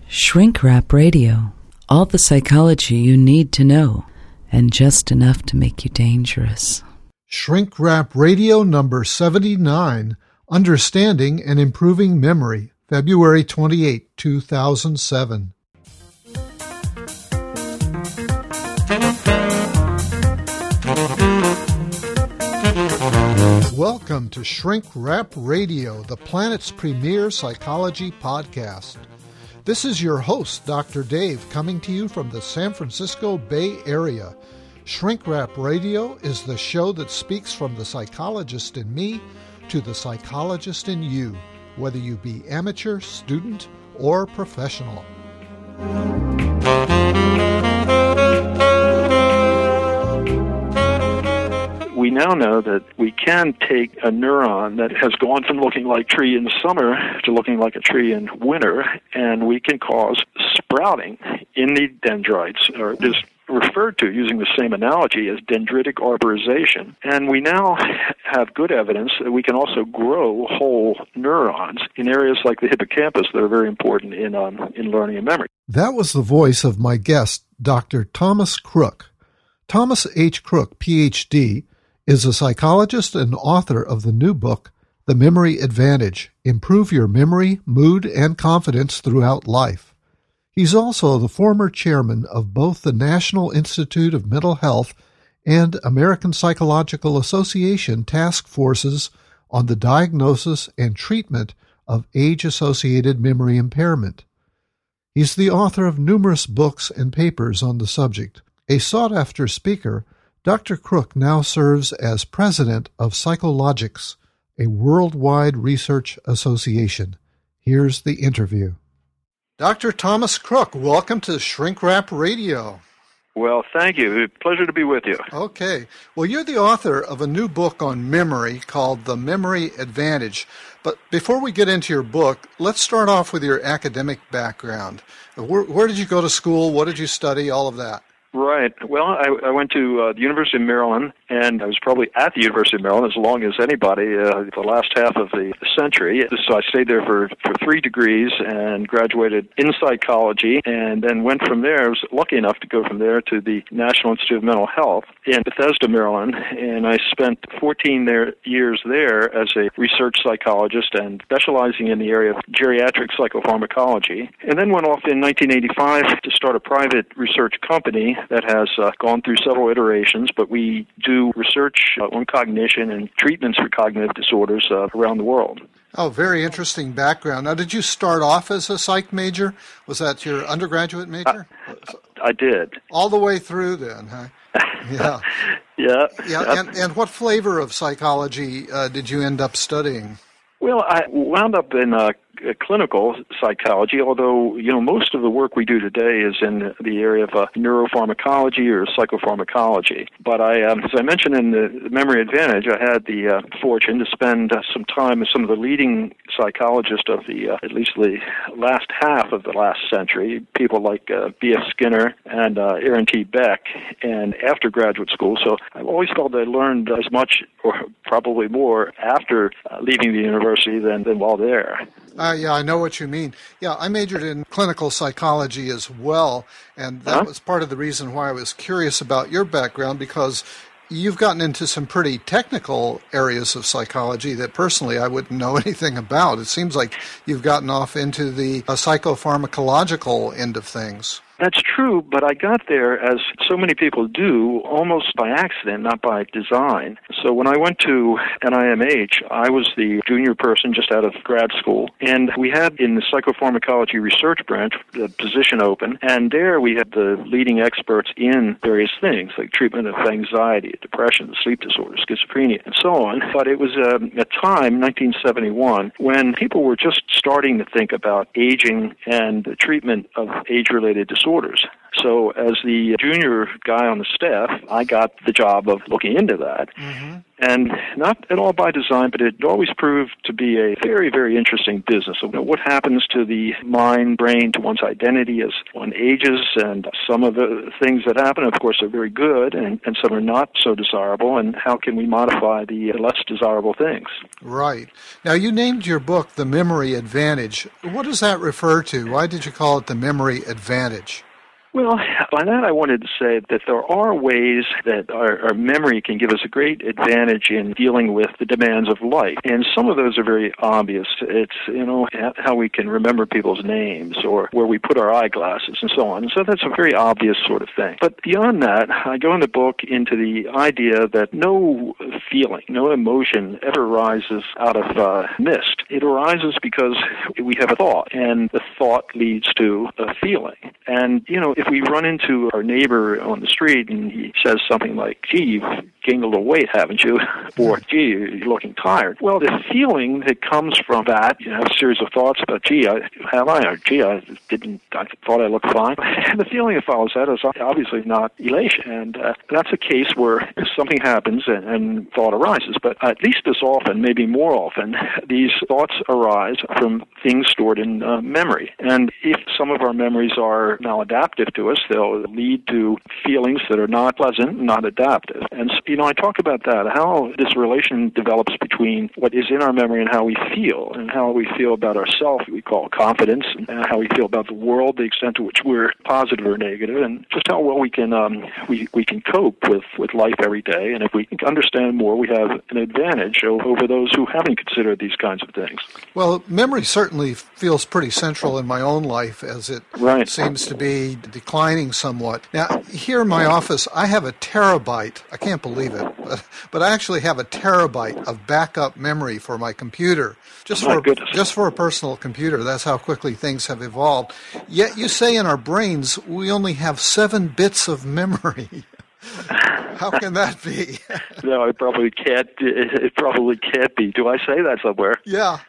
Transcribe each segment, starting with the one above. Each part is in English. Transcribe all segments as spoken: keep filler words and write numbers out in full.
Shrink Wrap Radio. All the psychology you need to know, and just enough to make you dangerous. Shrink Wrap Radio number seventy-nine, Understanding and Improving Memory, February twenty-eighth, two thousand seven. Welcome to Shrink Wrap Radio, the planet's premier psychology podcast. This is your host, Doctor Dave, coming to you from the San Francisco Bay Area. Shrink Wrap Radio is the show that speaks from the psychologist in me to the psychologist in you, whether you be amateur, student, or professional. We now know that we can take a neuron that has gone from looking like a tree in the summer to looking like a tree in winter, and we can cause sprouting in the dendrites, or it is referred to using the same analogy as dendritic arborization. And we now have good evidence that we can also grow whole neurons in areas like the hippocampus that are very important in um, in learning and memory. That was the voice of my guest, Doctor Thomas Crook. Thomas H. Crook, P H D, is a psychologist and author of the new book, The Memory Advantage: Improve Your Memory, Mood, and Confidence Throughout Life. He's also the former chairman of both the National Institute of Mental Health and American Psychological Association task forces on the diagnosis and treatment of age-associated memory impairment. He's the author of numerous books and papers on the subject. A sought-after speaker, Doctor Crook now serves as president of Psychologics, a worldwide research association. Here's the interview. Doctor Thomas Crook, welcome to Shrink Wrap Radio. Well, thank you. Pleasure to be with you. Okay. Well, you're the author of a new book on memory called The Memory Advantage. But before we get into your book, let's start off with your academic background. Where, where did you go to school? What did you study? All of that. Right. Well, I, I went to uh, the University of Maryland, and I was probably at the University of Maryland as long as anybody uh, the last half of the century. So I stayed there for, for three degrees and graduated in psychology, and then went from there. I was lucky enough to go from there to the National Institute of Mental Health in Bethesda, Maryland, and I spent fourteen there, years there as a research psychologist and specializing in the area of geriatric psychopharmacology, and then went off in nineteen eighty-five to start a private research company that has uh, gone through several iterations, but we do research uh, on cognition and treatments for cognitive disorders uh, around the world. Oh, very interesting background. Now, did you start off as a psych major? Was that your undergraduate major? I, I did. All the way through then, huh? Yeah. yeah. Yeah. And, and what flavor of psychology uh, did you end up studying? Well, I wound up in uh, clinical psychology, although, you know, most of the work we do today is in the area of uh, neuropharmacology or psychopharmacology. But I, um, as I mentioned in the Memory Advantage, I had the uh, fortune to spend uh, some time with some of the leading psychologists of the, uh, at least the last half of the last century, people like uh, B F Skinner and uh, Aaron T. Beck, and after graduate school. So I've always felt I learned as much, or probably more, after uh, leaving the university than, than while there. Uh, yeah, I know what you mean. Yeah, I majored in clinical psychology as well, and that huh? was part of the reason why I was curious about your background, because you've gotten into some pretty technical areas of psychology that personally I wouldn't know anything about. It seems like you've gotten off into the uh, psychopharmacological end of things. That's true, but I got there, as so many people do, almost by accident, not by design. So when I went to N I M H, I was the junior person just out of grad school, and we had in the psychopharmacology research branch the position open, and there we had the leading experts in various things, like treatment of anxiety, depression, sleep disorders, schizophrenia, and so on. But it was a, a time, nineteen seventy-one, when people were just starting to think about aging and the treatment of age-related disorders. So as the junior guy on the staff, I got the job of looking into that. Mm-hmm. and not at all by design, but it always proved to be a very, very interesting business. So, you know, what happens to the mind, brain, to one's identity as one ages, and some of the things that happen, of course, are very good, and, and some are not so desirable, and how can we modify the less desirable things? Right. Now, you named your book The Memory Advantage. What does that refer to? Why did you call it The Memory Advantage? Well, by that I wanted to say that there are ways that our, our memory can give us a great advantage in dealing with the demands of life. And some of those are very obvious. It's, you know, how we can remember people's names or where we put our eyeglasses and so on. And so that's a very obvious sort of thing. But beyond that, I go in the book into the idea that no feeling, no emotion ever arises out of uh, mist. It arises because we have a thought, and the thought leads to a feeling. And, you know, if we run into our neighbor on the street and he says something like, gee, you've gained a little weight, haven't you? Or, gee, you're looking tired. Well, the feeling that comes from that, you have a series of thoughts about, gee, I, have I? Or, gee, I didn't, I thought I looked fine. And the feeling that follows that is obviously not elation. And uh, that's a case where something happens and, and thought arises. But at least as often, maybe more often, these thoughts arise from things stored in uh, memory. And if some of our memories are maladaptive to us, they'll lead to feelings that are not pleasant, not adaptive. And, you know, I talk about that, how this relation develops between what is in our memory and how we feel, and how we feel about ourselves, we call confidence, and how we feel about the world, the extent to which we're positive or negative, and just how well we can um, we, we can cope with, with life every day. And if we can understand more, we have an advantage over those who haven't considered these kinds of things. Well, memory certainly feels pretty central in my own life, as it right. seems to be declining somewhat. Now, here in my office, I have a terabyte. I can't believe it, but, but I actually have a terabyte of backup memory for my computer, just my for goodness. just for a personal computer. That's how quickly things have evolved. Yet you say in our brains we only have seven bits of memory. How can that be? No, it probably can't. It probably can't be. Do I say that somewhere? Yeah.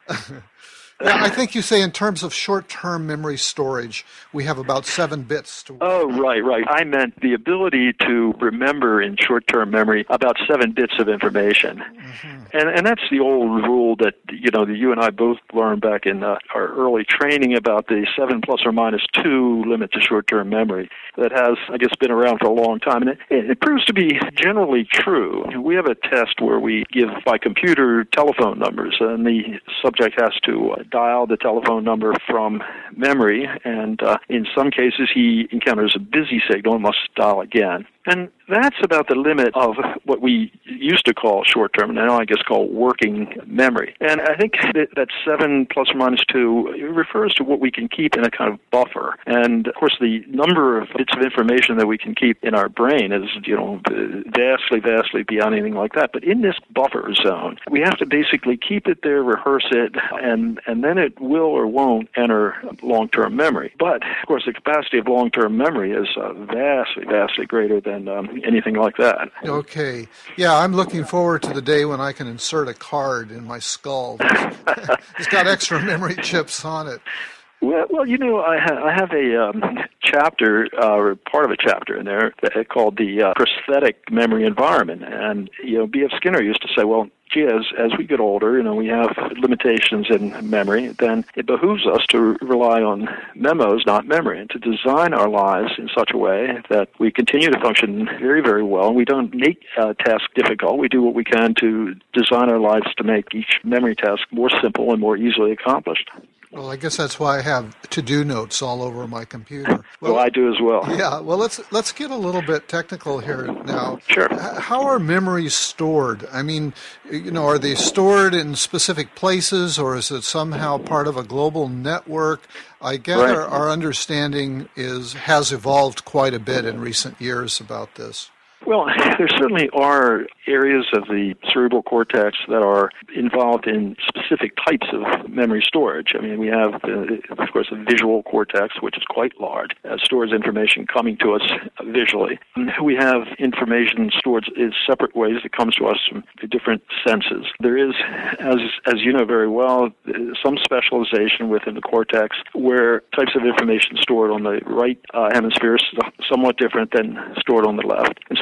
Yeah, I think you say in terms of short-term memory storage, we have about seven bits. To oh, right, right. I meant the ability to remember in short-term memory about seven bits of information. Mm-hmm. And and that's the old rule that, you know, that you and I both learned back in uh, our early training about the seven plus or minus two limit to short-term memory that has, I guess, been around for a long time. And it, it proves to be generally true. We have a test where we give by computer telephone numbers, and the subject has to uh, dial the telephone number from memory, and uh, in some cases he encounters a busy signal and must dial again. And that's about the limit of what we used to call short-term, and now I guess call working memory. And I think that, that seven plus or minus two refers to what we can keep in a kind of buffer. And, of course, the number of bits of information that we can keep in our brain is, you know, vastly, vastly beyond anything like that. But in this buffer zone, we have to basically keep it there, rehearse it, and, and then it will or won't enter long-term memory. But, of course, the capacity of long-term memory is uh, vastly, vastly greater than Um, anything like that. Okay. Yeah, I'm looking forward to the day when I can insert a card in my skull. It's got extra memory chips on it. Well, well, you know, I, ha- I have a um, chapter, uh, or part of a chapter in there that, called the uh, prosthetic memory environment. And, you know, B F Skinner used to say, well, gee, as, as we get older, you know, we have limitations in memory, then it behooves us to rely on memos, not memory, and to design our lives in such a way that we continue to function very, very well. We don't make uh, tasks difficult. We do what we can to design our lives to make each memory task more simple and more easily accomplished. Well, I guess that's why I have to-do notes all over my computer. Well, well, I do as well. Yeah. Well, let's let's get a little bit technical here now. Sure. How are memories stored? I mean, you know, are they stored in specific places, or is it somehow part of a global network? I gather right. our understanding is has evolved quite a bit in recent years about this. Well, there certainly are areas of the cerebral cortex that are involved in specific types of memory storage. I mean, we have, uh, of course, the visual cortex, which is quite large, uh, stores information coming to us visually. We have information stored in separate ways that comes to us from different senses. There is, as as you know very well, some specialization within the cortex where types of information stored on the right uh, hemisphere is somewhat different than stored on the left. And so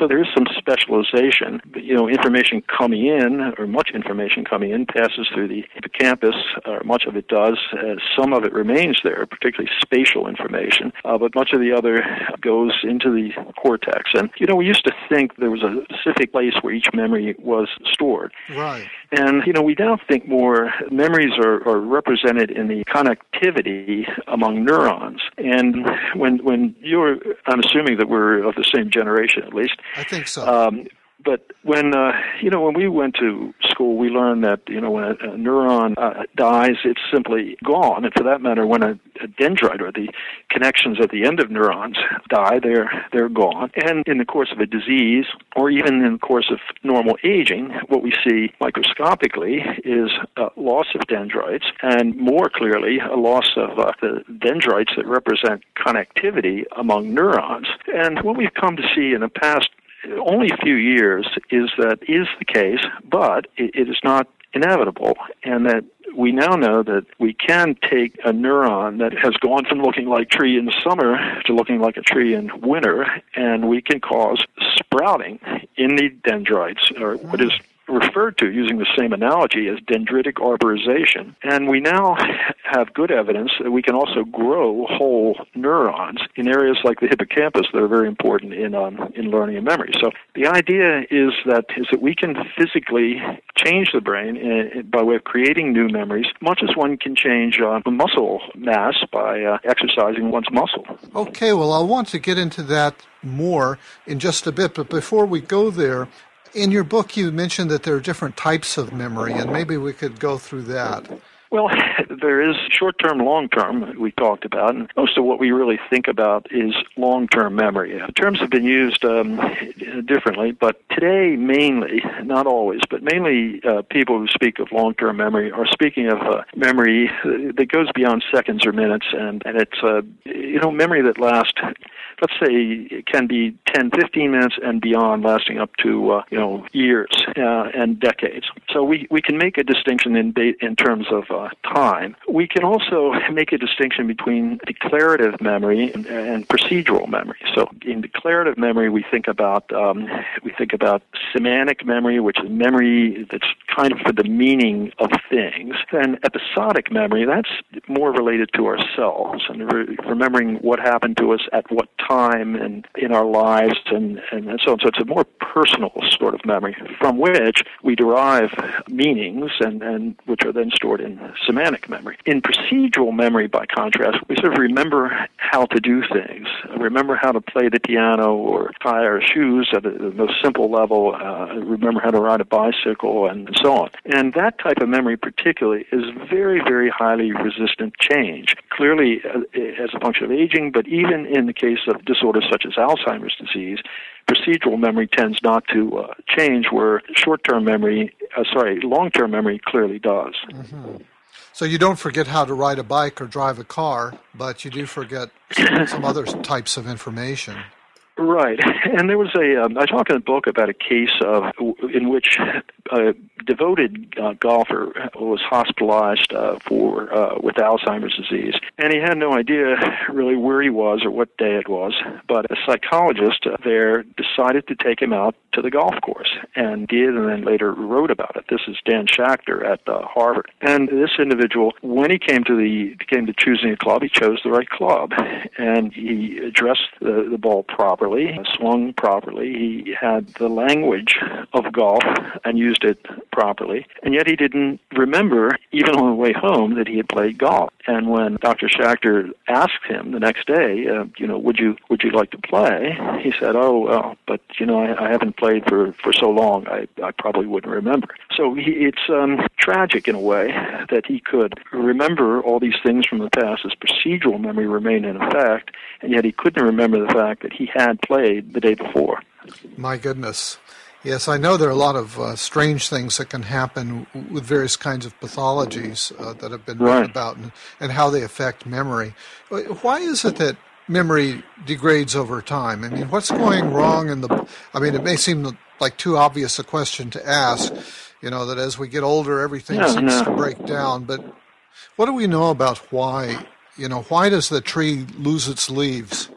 so there is some specialization. You know, information coming in, or much information coming in, passes through the hippocampus, or much of it does. Uh, some of it remains there, particularly spatial information, uh, but much of the other goes into the cortex. And, you know, we used to think there was a specific place where each memory was stored. Right. And, you know, we now think more memories are, are represented in the connectivity among neurons. And when when you're, I'm assuming that we're of the same generation at least. I think so. Um, But when, uh, you know, when we went to school, we learned that, you know, when a, a neuron uh, dies, it's simply gone. And for that matter, when a, a dendrite, or the connections at the end of neurons, die, they're they're gone. And in the course of a disease, or even in the course of normal aging, what we see microscopically is a loss of dendrites, and more clearly, a loss of uh, the dendrites that represent connectivity among neurons. And what we've come to see in the past only a few years is that is the case, but it, it is not inevitable, and that we now know that we can take a neuron that has gone from looking like a tree in summer to looking like a tree in winter, and we can cause sprouting in the dendrites, or what is referred to, using the same analogy, as dendritic arborization. And we now have good evidence that we can also grow whole neurons in areas like the hippocampus that are very important in um, in learning and memory. So the idea is that is that we can physically change the brain in, by way of creating new memories, much as one can change uh, muscle mass by uh, exercising one's muscle. Okay, well, I want to get into that more in just a bit, but before we go there, in your book, you mentioned that there are different types of memory, and maybe we could go through that. Well, there is short-term, long-term we talked about, and most of what we really think about is long-term memory. The terms have been used um, differently, but today mainly, not always, but mainly uh, people who speak of long-term memory are speaking of uh, memory that goes beyond seconds or minutes, and, and it's, uh, you know, memory that lasts, let's say, it can be ten, fifteen minutes and beyond, lasting up to, uh, you know, years uh, and decades. So we, we can make a distinction in, in terms of uh, time. We can also make a distinction between declarative memory and, and procedural memory. So in declarative memory, we think about um, we think about semantic memory, which is memory that's kind of for the meaning of things. And episodic memory, that's more related to ourselves and re- remembering what happened to us at what time and in our lives and, and, and so on. So it's a more personal sort of memory from which we derive meanings and, and which are then stored in semantic memory. In procedural memory, by contrast, we sort of remember how to do things, remember how to play the piano or tie our shoes at the most simple level, uh, remember how to ride a bicycle, and so on. And that type of memory particularly is very, very highly resistant change, clearly uh, as a function of aging, but even in the case of disorders such as Alzheimer's disease, procedural memory tends not to uh, change, where short-term memory, uh, sorry, long-term memory clearly does. Mm-hmm. So you don't forget how to ride a bike or drive a car, but you do forget some, some other types of information. Right. And there was a, um, I talk in the book about a case of in which a devoted uh, golfer was hospitalized uh, for uh, with Alzheimer's disease, and he had no idea really where he was or what day it was, but a psychologist there decided to take him out to the golf course, and did, and then later wrote about it. This is Dan Schachter at uh, Harvard. And this individual, when he came to the came to choosing a club, he chose the right club, and he addressed the, the ball properly, swung properly. He had the language of golf and used it properly, and yet he didn't remember, even on the way home, that he had played golf. And when Doctor Schachter asked him the next day, uh, you know, would you would you like to play? He said, oh, well, but, you know, I, I haven't played for, for so long, I, I probably wouldn't remember. So he, it's um, tragic in a way that he could remember all these things from the past. His procedural memory remained in effect, and yet he couldn't remember the fact that he had played the day before. My goodness. Yes, I know there are a lot of uh, strange things that can happen with various kinds of pathologies uh, that have been written right. about, and, and how they affect memory. Why is it that memory degrades over time? I mean, what's going wrong in the... I mean, it may seem like too obvious a question to ask, you know, that as we get older, everything no, seems no. to break down. But what do we know about why, you know, why does the tree lose its leaves? Well,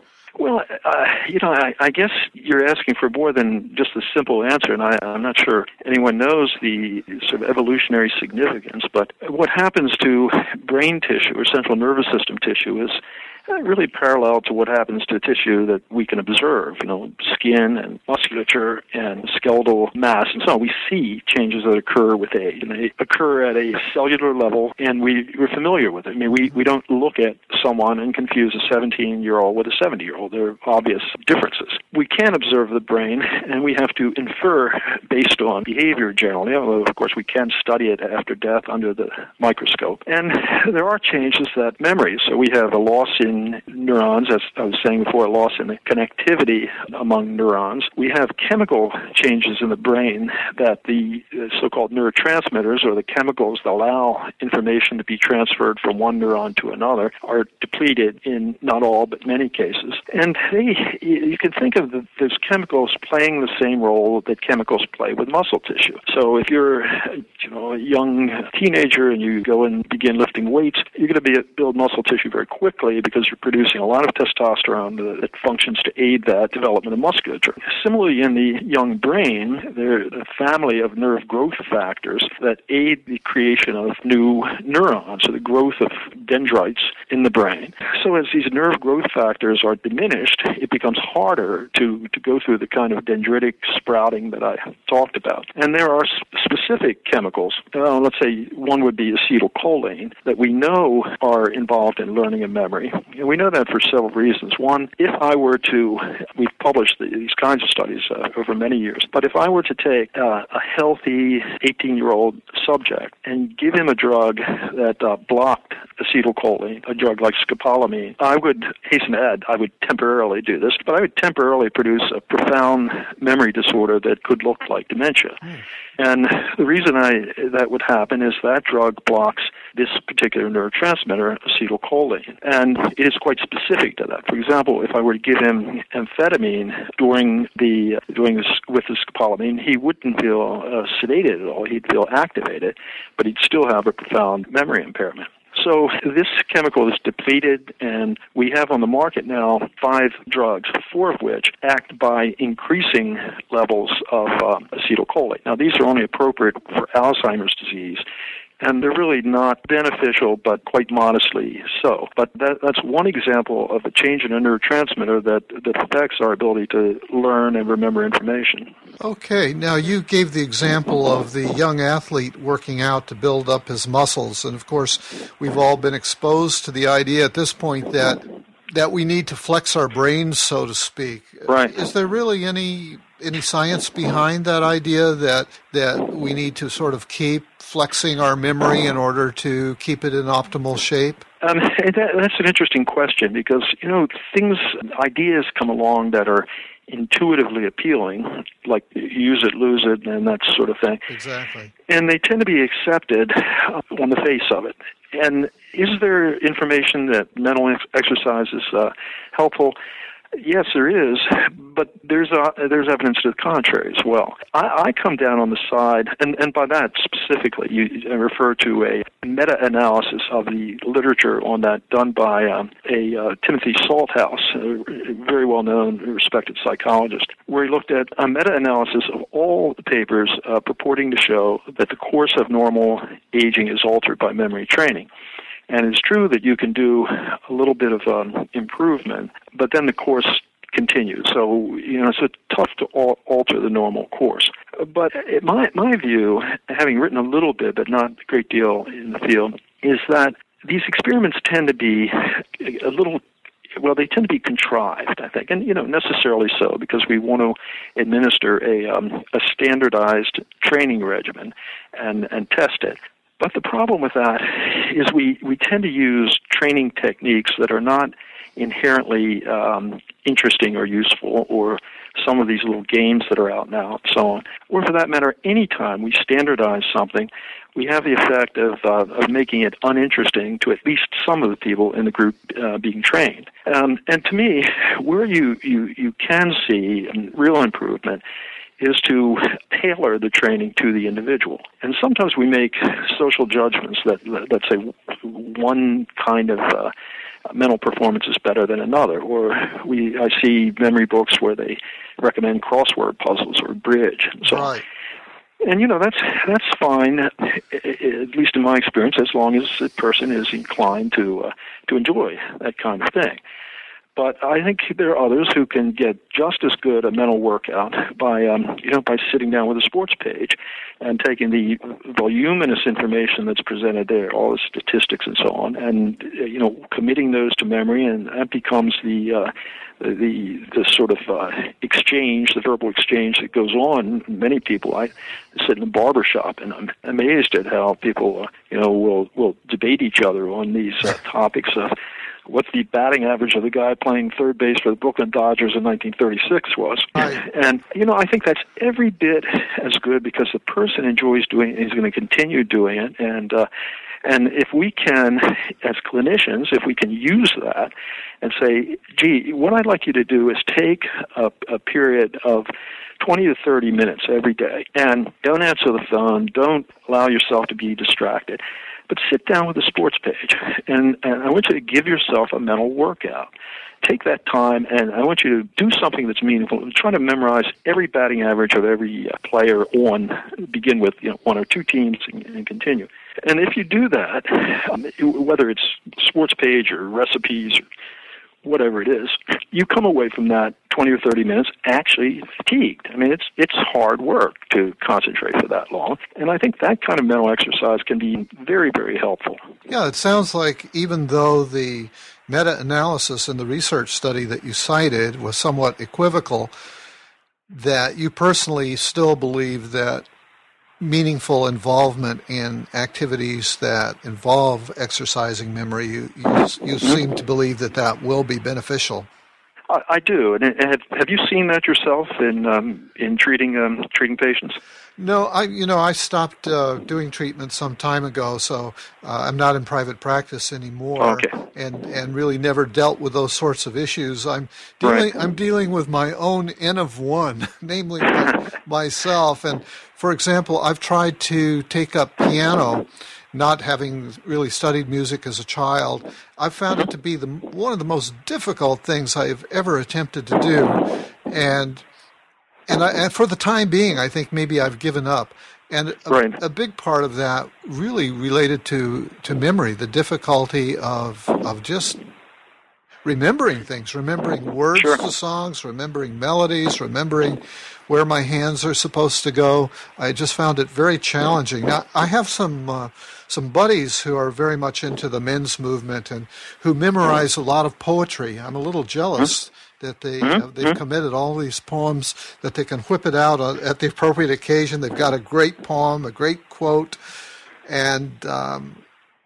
Well, uh, you know, I, I guess you're asking for more than just a simple answer, and I, I'm not sure anyone knows the sort of evolutionary significance, but what happens to brain tissue or central nervous system tissue is really parallel to what happens to tissue that we can observe, you know, skin and musculature and skeletal mass and so on. We see changes that occur with age, and they occur at a cellular level, and we, we're familiar with it. I mean, we, we don't look at someone and confuse a seventeen-year-old with a seventy-year-old. There are obvious differences. We can observe the brain, and we have to infer based on behavior generally, although, of course, we can study it after death under the microscope. And there are changes that memory, so we have a loss in neurons, as I was saying before, a loss in the connectivity among neurons. We have chemical changes in the brain that the so-called neurotransmitters, or the chemicals that allow information to be transferred from one neuron to another, are depleted in not all but many cases. And they, you can think of the, those chemicals playing the same role that chemicals play with muscle tissue. So if you're, you know, a young teenager and you go and begin lifting weights, you're going to be build muscle tissue very quickly because you're producing a lot of testosterone that functions to aid that development of musculature. Similarly, in the young brain, there are a family of nerve growth factors that aid the creation of new neurons, or the growth of dendrites in the brain. So as these nerve growth factors are diminished, it becomes harder to, to go through the kind of dendritic sprouting that I talked about. And there are specific chemicals, uh, let's say one would be acetylcholine, that we know are involved in learning and memory. And we know that for several reasons. One, if I were to, we've published these kinds of studies uh, over many years, but if I were to take uh, a healthy eighteen-year-old subject and give him a drug that uh, blocked acetylcholine, a drug like scopolamine, I would hasten to add, I would temporarily do this, but I would temporarily produce a profound memory disorder that could look like dementia. Mm. And the reason I that would happen is that drug blocks this particular neurotransmitter, acetylcholine, and it is quite specific to that. For example, if I were to give him amphetamine during the during this with the scopolamine, he wouldn't feel uh, sedated at all. He'd feel activated, but he'd still have a profound memory impairment. So this chemical is depleted, and we have on the market now five drugs, four of which act by increasing levels of uh, acetylcholine. Now, these are only appropriate for Alzheimer's disease, and they're really not beneficial, but quite modestly so. But that, that's one example of a change in a neurotransmitter that, that affects our ability to learn and remember information. Okay, now you gave the example of the young athlete working out to build up his muscles, and of course we've all been exposed to the idea at this point that that we need to flex our brains, so to speak. Right. Is there really any any science behind that idea that that we need to sort of keep flexing our memory in order to keep it in optimal shape? Um, that, that's an interesting question because, you know, things, ideas come along that are intuitively appealing, like use it, lose it, and that sort of thing. Exactly. And they tend to be accepted on the face of it. And is there information that mental ex- exercise is uh, helpful? Yes, there is, but there's uh, there's evidence to the contrary as well. I, I come down on the side, and, and by that specifically, you, you refer to a meta-analysis of the literature on that done by um, a uh, Timothy Salthouse, a very well-known, respected psychologist, where he looked at a meta-analysis of all the papers uh, purporting to show that the course of normal aging is altered by memory training. And it's true that you can do a little bit of um, improvement, but then the course continues. So, you know, it's tough to al- alter the normal course. But my my view, having written a little bit, but not a great deal in the field, is that these experiments tend to be a little Well, they tend to be contrived, I think, and, you know, necessarily so, because we want to administer a um, a standardized training regimen and, and test it. But the problem with that is we, we tend to use training techniques that are not inherently um, interesting or useful, or some of these little games that are out now and so on. Or for that matter, any time we standardize something, we have the effect of, uh, of making it uninteresting to at least some of the people in the group uh, being trained. Um, and to me, where you, you, you can see real improvement is to tailor the training to the individual. And sometimes we make social judgments that, let's say, one kind of uh, mental performance is better than another. Or we I see memory books where they recommend crossword puzzles or bridge and so on. Right. And, you know, that's that's fine, at least in my experience, as long as the person is inclined to uh, to enjoy that kind of thing. But I think there are others who can get just as good a mental workout by, um, you know, by sitting down with a sports page and taking the voluminous information that's presented there, all the statistics and so on, and, you know, committing those to memory, and that becomes the uh, the the sort of uh, exchange, the verbal exchange that goes on. Many people, I sit in a barber shop, and I'm amazed at how people, uh, you know, will will debate each other on these uh, topics of what the batting average of the guy playing third base for the Brooklyn Dodgers in nineteen thirty-six was. Right. And, you know, I think that's every bit as good because the person enjoys doing it, he's going to continue doing it. And, uh, and if we can, as clinicians, if we can use that and say, gee, what I'd like you to do is take a, a period of twenty to thirty minutes every day and don't answer the phone, don't allow yourself to be distracted, but sit down with the sports page, and, and I want you to give yourself a mental workout. Take that time, and I want you to do something that's meaningful. Try to memorize every batting average of every uh, player on, begin with you know, one or two teams and, and continue. And if you do that, um, whether it's sports page or recipes or whatever it is, you come away from that twenty or thirty minutes actually fatigued. I mean, it's it's hard work to concentrate for that long, and I think that kind of mental exercise can be very, very helpful. Yeah, it sounds like even though the meta-analysis and the research study that you cited was somewhat equivocal, that you personally still believe that meaningful involvement in activities that involve exercising memory, you you, you mm-hmm. seem to believe that that will be beneficial. I, I do. And have, have you seen that yourself in um, in treating um, treating patients? No, I you know I stopped uh, doing treatment some time ago, so uh, I'm not in private practice anymore, okay. and and really never dealt with those sorts of issues. I'm dealing right. I'm dealing with my own N of one, namely my, myself. And for example, I've tried to take up piano, not having really studied music as a child. I've found it to be the one of the most difficult things I've ever attempted to do, and. And, I, and for the time being, I think maybe I've given up. And a, right. a big part of that really related to, to memory, the difficulty of of just remembering things, remembering words sure. to songs, remembering melodies, remembering where my hands are supposed to go. I just found it very challenging. Now, I have some uh, some buddies who are very much into the men's movement and who memorize a lot of poetry. I'm a little jealous. Mm-hmm. that they, mm-hmm. uh, they've committed all these poems, that they can whip it out on, at the appropriate occasion. They've got a great poem, a great quote, and um,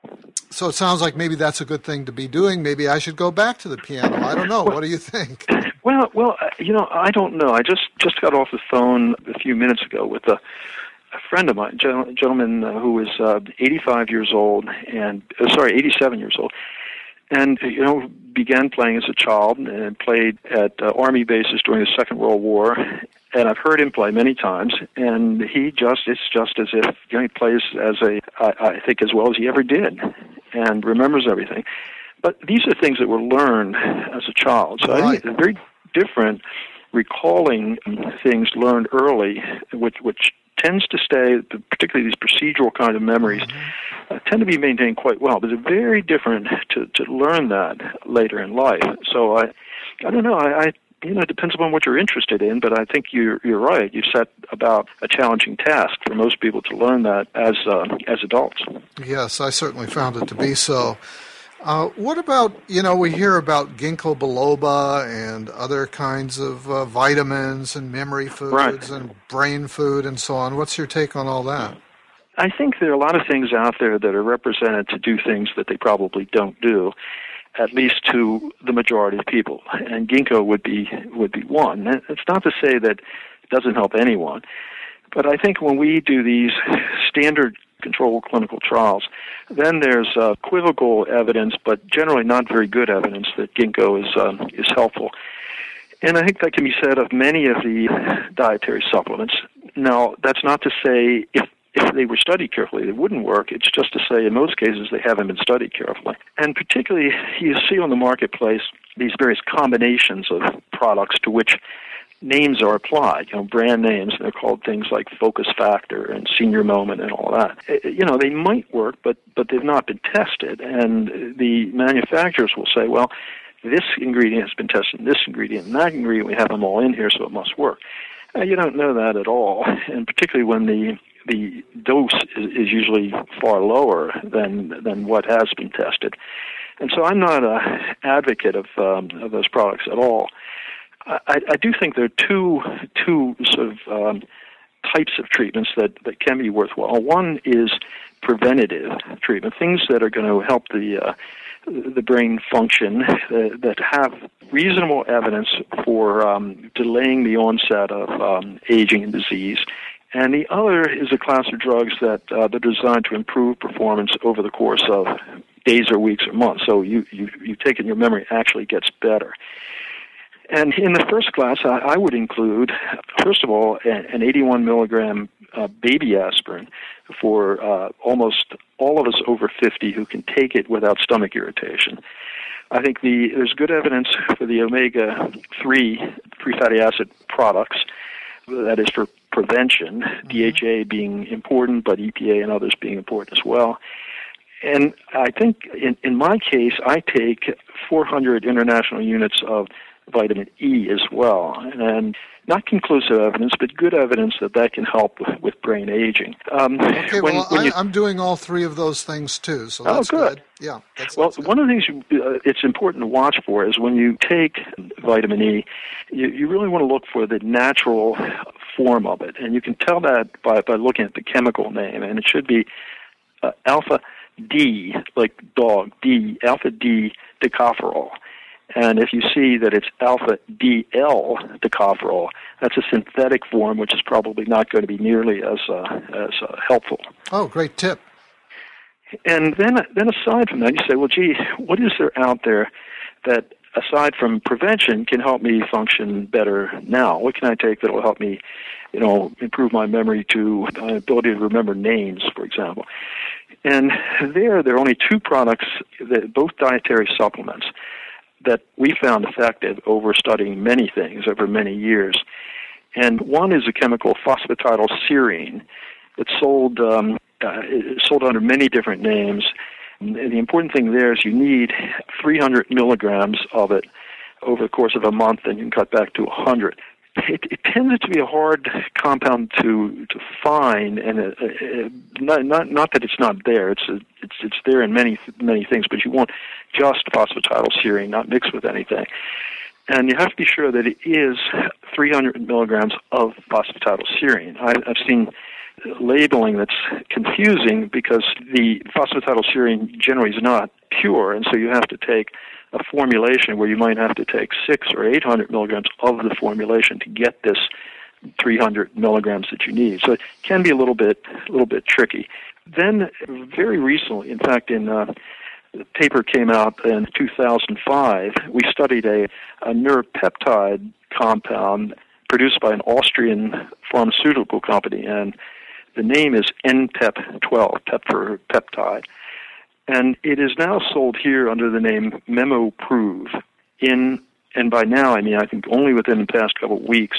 so it sounds like maybe that's a good thing to be doing. Maybe I should go back to the piano. I don't know. What do you think? Well, well, you know, I don't know. I just, just got off the phone a few minutes ago with a, a friend of mine, a gentleman uh, who is uh, eighty-five years old, and uh, sorry, eighty-seven years old. And, you know, began playing as a child and played at uh, Army bases during the Second World War. And I've heard him play many times. And he just, it's just as if, you know, he plays as a, I, I think, as well as he ever did and remembers everything. But these are things that were learned as a child. So I think it's very different recalling things learned early, which, which tends to stay, particularly these procedural kind of memories, uh, tend to be maintained quite well. But it's very different to, to learn that later in life. So I, I don't know. I, I, you know, it depends upon what you're interested in. But I think you're you're right. You set about a challenging task for most people to learn that as uh, as adults. Yes, I certainly found it to be so. Uh, what about, you know, we hear about ginkgo biloba and other kinds of uh, vitamins and memory foods right. and brain food and so on. What's your take on all that? I think there are a lot of things out there that are represented to do things that they probably don't do, at least to the majority of people. And ginkgo would be would be one. And it's not to say that it doesn't help anyone, but I think when we do these standard controlled clinical trials, then there's uh, equivocal evidence, but generally not very good evidence that ginkgo is um, is helpful. And I think that can be said of many of the dietary supplements. Now, that's not to say if if they were studied carefully, they wouldn't work. It's just to say, in most cases, they haven't been studied carefully. And particularly, you see on the marketplace these various combinations of products to which names are applied, you know, brand names. They're called things like Focus Factor and Senior Moment and all that. You know, they might work, but, but they've not been tested. And the manufacturers will say, well, this ingredient has been tested, and this ingredient, and that ingredient, we have them all in here, so it must work. Uh, you don't know that at all, and particularly when the the dose is, is usually far lower than than what has been tested. And so I'm not an advocate of um, of those products at all. I, I do think there are two two sort of um, types of treatments that, that can be worthwhile. One is preventative treatment, things that are going to help the uh, the brain function, uh, that have reasonable evidence for um, delaying the onset of um, aging and disease. And the other is a class of drugs that uh, that are designed to improve performance over the course of days or weeks or months. So you, you, you take it and your memory actually gets better. And in the first class, I, I would include, first of all, an eighty-one milligram uh, baby aspirin for uh, almost all of us over fifty who can take it without stomach irritation. I think the there's good evidence for the omega three free fatty acid products, that is for prevention, mm-hmm. D H A being important, but E P A and others being important as well. And I think in, in my case, I take four hundred international units of vitamin E as well, and not conclusive evidence, but good evidence that that can help with, with brain aging. Um, okay, when, well, when I, you, I'm doing all three of those things too, so that's oh, good. good. Yeah. That's, well, that's good. one of the things you, uh, it's important to watch for is when you take vitamin E, you, you really want to look for the natural form of it, and you can tell that by, by looking at the chemical name, and it should be uh, alpha D, like dog, D, alpha D tocopherol. And if you see that it's alpha D L tocopherol, that's a synthetic form, which is probably not going to be nearly as uh, as uh, helpful. Oh, great tip. And then, then aside from that, you say, well, gee, what is there out there that, aside from prevention, can help me function better now? What can I take that will help me, you know, improve my memory to my ability to remember names, for example? And there, there are only two products, that, both dietary supplements, that we found effective over studying many things over many years. And one is a chemical phosphatidylserine. It's sold um, uh, it's sold under many different names. And the important thing there is you need three hundred milligrams of it over the course of a month, and you can cut back to one hundred. It, it tends to be a hard compound to to find, and it, it, not not not that it's not there. It's a, it's it's there in many many things, but you want just phosphatidylserine, not mixed with anything. And you have to be sure that it is three hundred milligrams of phosphatidylserine. I, I've seen labeling that's confusing because the phosphatidylserine generally is not pure, and so you have to take a formulation where you might have to take six or eight hundred milligrams of the formulation to get this three hundred milligrams that you need. So it can be a little bit, a little bit tricky. Then, very recently, in fact, in uh, the paper came out in two thousand five. We studied a, a neuropeptide compound produced by an Austrian pharmaceutical company, and the name is N P E P twelve, P E P for peptide. And it is now sold here under the name Memoprove. In, and by now, I mean, I think only within the past couple of weeks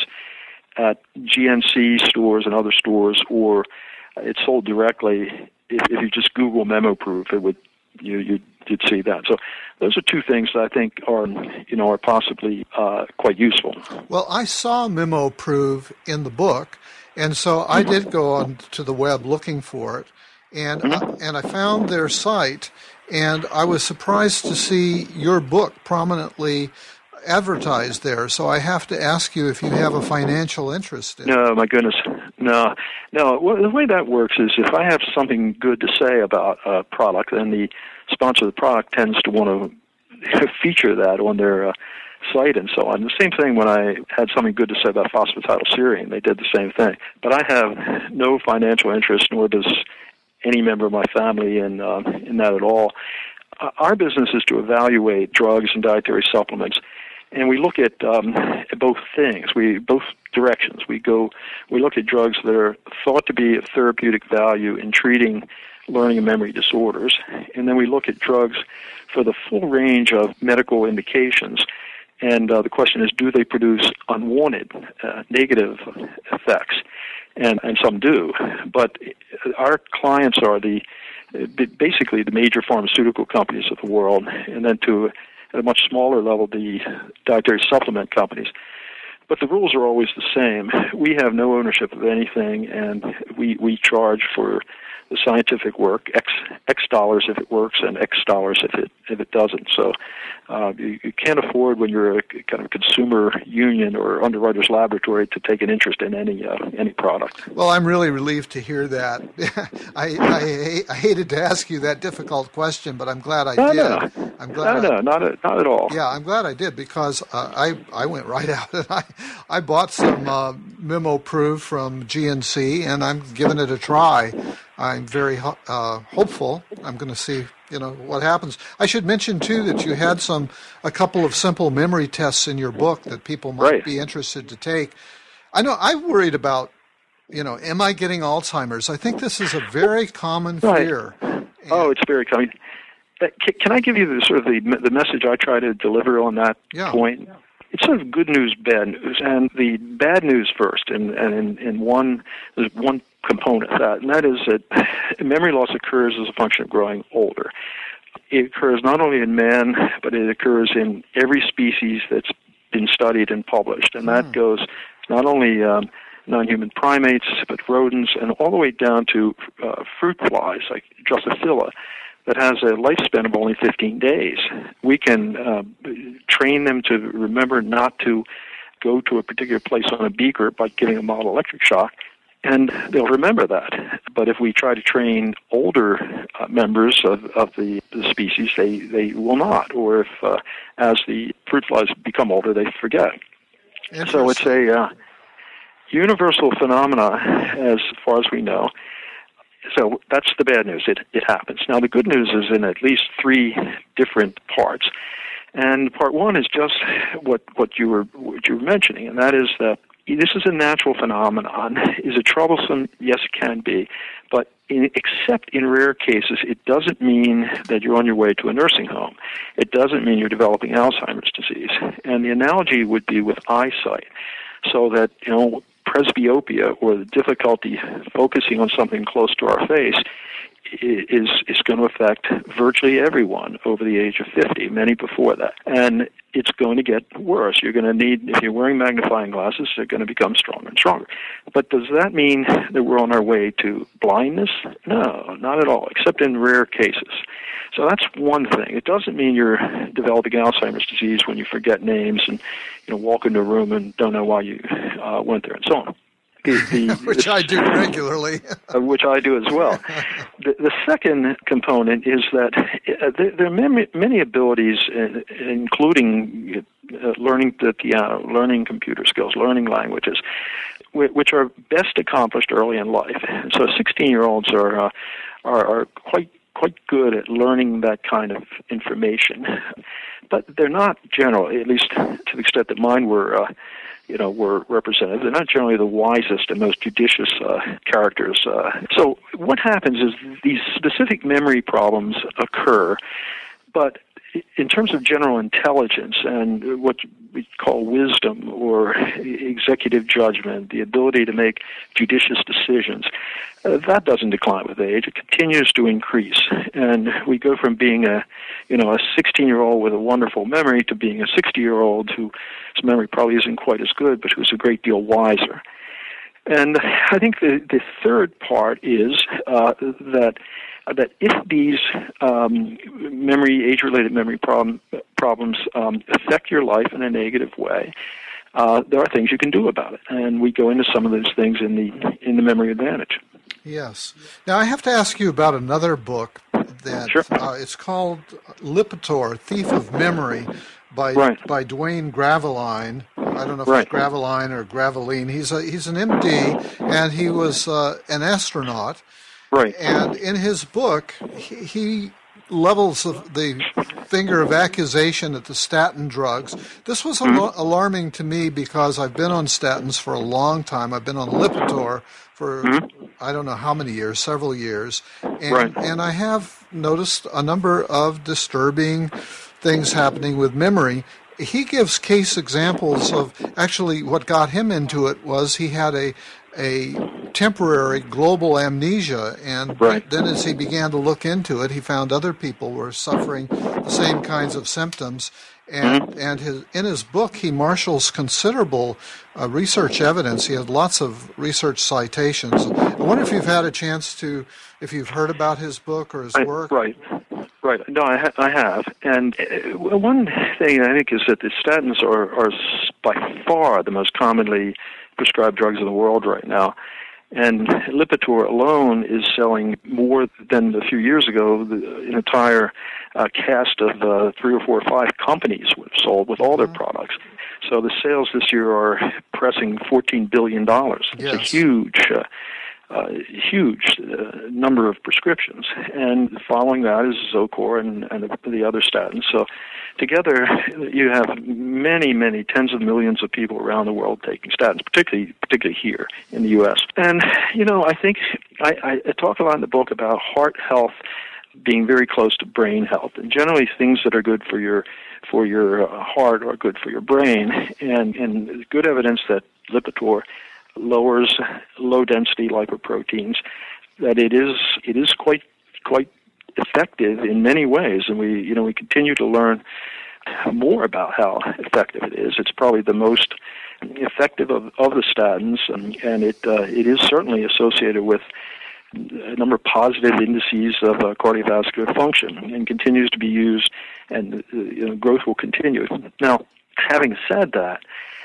at G N C stores and other stores, or it's sold directly. If, if you just Google Memoprove, it would you you'd, you'd see that. So those are two things that I think are you know are possibly uh, quite useful. Well, I saw Memoprove in the book, and so I did go on to the web looking for it. And mm-hmm. uh, and I found their site, and I was surprised to see your book prominently advertised there. So I have to ask you if you have a financial interest in it. No, my goodness. No. No, well, the way that works is if I have something good to say about a product, then the sponsor of the product tends to want to feature that on their uh, site and so on. The same thing when I had something good to say about phosphatidylserine. They did the same thing. But I have no financial interest, nor does any member of my family in uh, in that at all. Uh, our business is to evaluate drugs and dietary supplements And we look at, um, at both things, we both directions. We go, we look at drugs that are thought to be of therapeutic value in treating learning and memory disorders, and then we look at drugs for the full range of medical indications. And uh, the question is, do they produce unwanted, uh, negative effects? And, and some do. But our clients are the basically the major pharmaceutical companies of the world, and then to at a much smaller level, the dietary supplement companies. But the rules are always the same. We have no ownership of anything, and we, we charge for the scientific work, X X dollars if it works, and X dollars if it if it doesn't. So uh, you, you can't afford, when you're a kind of consumer union or underwriters laboratory, to take an interest in any uh, any product. Well, I'm really relieved to hear that. I, I I hated to ask you that difficult question, but I'm glad I no, did. No, I'm glad. No, I, no, not at, not at all. Yeah, I'm glad I did, because uh, I I went right out and I I bought some uh, Memo-Prove from G N C, and I'm giving it a try. I'm very uh, hopeful. I'm going to see, you know, what happens. I should mention too that you had some a couple of simple memory tests in your book that people might right. be interested to take. I know I'm worried about, you know, am I getting Alzheimer's? I think this is a very common fear. Right. And oh, it's very common. Can I give you the sort of the the message I try to deliver on that yeah. point? It's sort of good news, bad news, and the bad news first. And, and in, in one, there's one component of that, and that is that memory loss occurs as a function of growing older. It occurs not only in man, but it occurs in every species that's been studied and published, and that mm. goes not only um, non-human primates, but rodents, and all the way down to uh, fruit flies like Drosophila, that has a lifespan of only fifteen days. We can uh, train them to remember not to go to a particular place on a beaker by giving a mild electric shock, and they'll remember that. But if we try to train older uh, members of, of the, the species, they, they will not. Or if, uh, as the fruit flies become older, they forget. So it's a uh, universal phenomena, as far as we know. So that's the bad news. It it happens. Now the good news is in at least three different parts, and part one is just what what you were what you were mentioning, and that is that this is a natural phenomenon. Is it troublesome? Yes, it can be, but in, except in rare cases, it doesn't mean that you're on your way to a nursing home. It doesn't mean you're developing Alzheimer's disease. And the analogy would be with eyesight, so that you know. Presbyopia, or the difficulty focusing on something close to our face, is is going to affect virtually everyone over the age of fifty, many before that. And it's going to get worse. You're going to need, if you're wearing magnifying glasses, they're going to become stronger and stronger. But does that mean that we're on our way to blindness? No, not at all, except in rare cases. So that's one thing. It doesn't mean you're developing Alzheimer's disease when you forget names and you know walk into a room and don't know why you uh, went there and so on. The, the, which I do regularly. uh, which I do as well. The, the second component is that uh, there, there are many, many abilities, uh, including uh, learning the piano, learning computer skills, learning languages, which are best accomplished early in life. So sixteen-year-olds are, uh, are are quite quite good at learning that kind of information, but they're not generally, at least to the extent that mine were. Uh, you know, were represented. They're not generally the wisest and most judicious uh, characters. Uh, so what happens is these specific memory problems occur, but in terms of general intelligence and what we call wisdom or executive judgment, the ability to make judicious decisions, uh, that doesn't decline with age. It continues to increase. And we go from being a, you know, a sixteen-year-old with a wonderful memory to being a sixty-year-old whose memory probably isn't quite as good, but who's a great deal wiser. And I think the, the third part is uh, that that if these um, memory, age-related memory problem, problems um, affect your life in a negative way, uh, there are things you can do about it. And we go into some of those things in the in the Memory Advantage. Yes. Now, I have to ask you about another book that sure. uh, it's called Lipitor, Thief of Memory, by right. by Duane Graveline. I don't know if right. it's Graveline or Graveline. He's a, he's an M D, and he was uh, an astronaut. Right. And in his book, he, he levels of the finger of accusation at the statin drugs. This was al- mm-hmm. alarming to me because I've been on statins for a long time. I've been on Lipitor for mm-hmm. I don't know how many years, several years, and right. and I have noticed a number of disturbing things happening with memory. He gives case examples of actually what got him into it was he had a a temporary global amnesia, and right. then as he began to look into it, he found other people were suffering the same kinds of symptoms. And mm-hmm. and his, in his book, he marshals considerable uh, research evidence. He has lots of research citations. I wonder if you've had a chance to, if you've heard about his book or his I, work. Right. Right. No, I, ha- I have. And uh, one thing I think is that the statins are, are by far the most commonly prescribed drugs in the world right now. And Lipitor alone is selling more than a few years ago. The, an entire uh, cast of uh, three or four or five companies were sold with all their products. So the sales this year are pressing fourteen billion dollars. It's yes. a huge, uh, uh, huge uh, number of prescriptions. And following that is Zocor and, and the, the other statins. So together, you have many, many tens of millions of people around the world taking statins, particularly particularly here in the U S. And, you know, I think I, I talk a lot in the book about heart health being very close to brain health. And generally, things that are good for your for your uh, heart are good for your brain. And, and there's good evidence that Lipitor lowers low-density lipoproteins, that it is it is quite quite effective in many ways, and we you know we continue to learn more about how effective it is. It's probably the most effective of, of the statins, and, and it uh, it is certainly associated with a number of positive indices of uh, cardiovascular function, and continues to be used, and uh, you know, growth will continue. Now, having said that,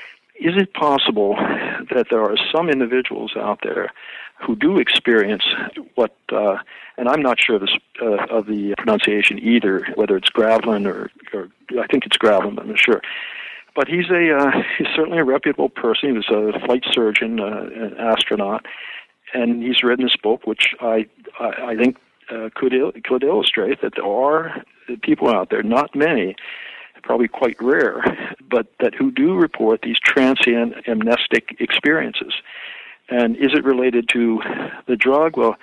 is it possible that there are some individuals out there who do experience what, uh, and I'm not sure of, this, uh, of the pronunciation either, whether it's Gravlin or, or I think it's Gravlin, I'm not sure. But he's a uh, he's certainly a reputable person. He was a flight surgeon, uh, an astronaut, and he's written this book, which I I, I think uh, could il- could illustrate that there are people out there, not many, probably quite rare, but that who do report these transient amnestic experiences. And is it related to the drug? Well,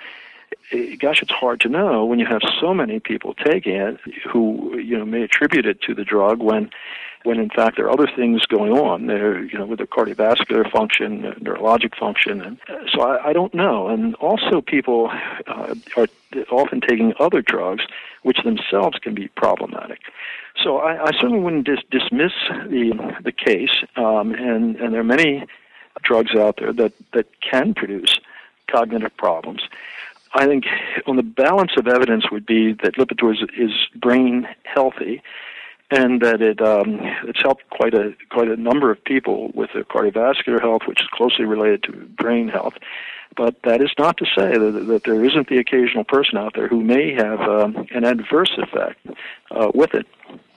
gosh, it's hard to know when you have so many people taking it who, you know, may attribute it to the drug when, when in fact there are other things going on there, you know, with their cardiovascular function, neurologic function. And so I, I don't know. And also people uh, are often taking other drugs, which themselves can be problematic. So I, I certainly wouldn't dis- dismiss the the case, um, and, and there are many drugs out there that, that can produce cognitive problems. I think on the balance of evidence would be that Lipitor is, is brain healthy, and that it um, it's helped quite a quite a number of people with their cardiovascular health, which is closely related to brain health. But that is not to say that, that there isn't the occasional person out there who may have um, an adverse effect uh, with it.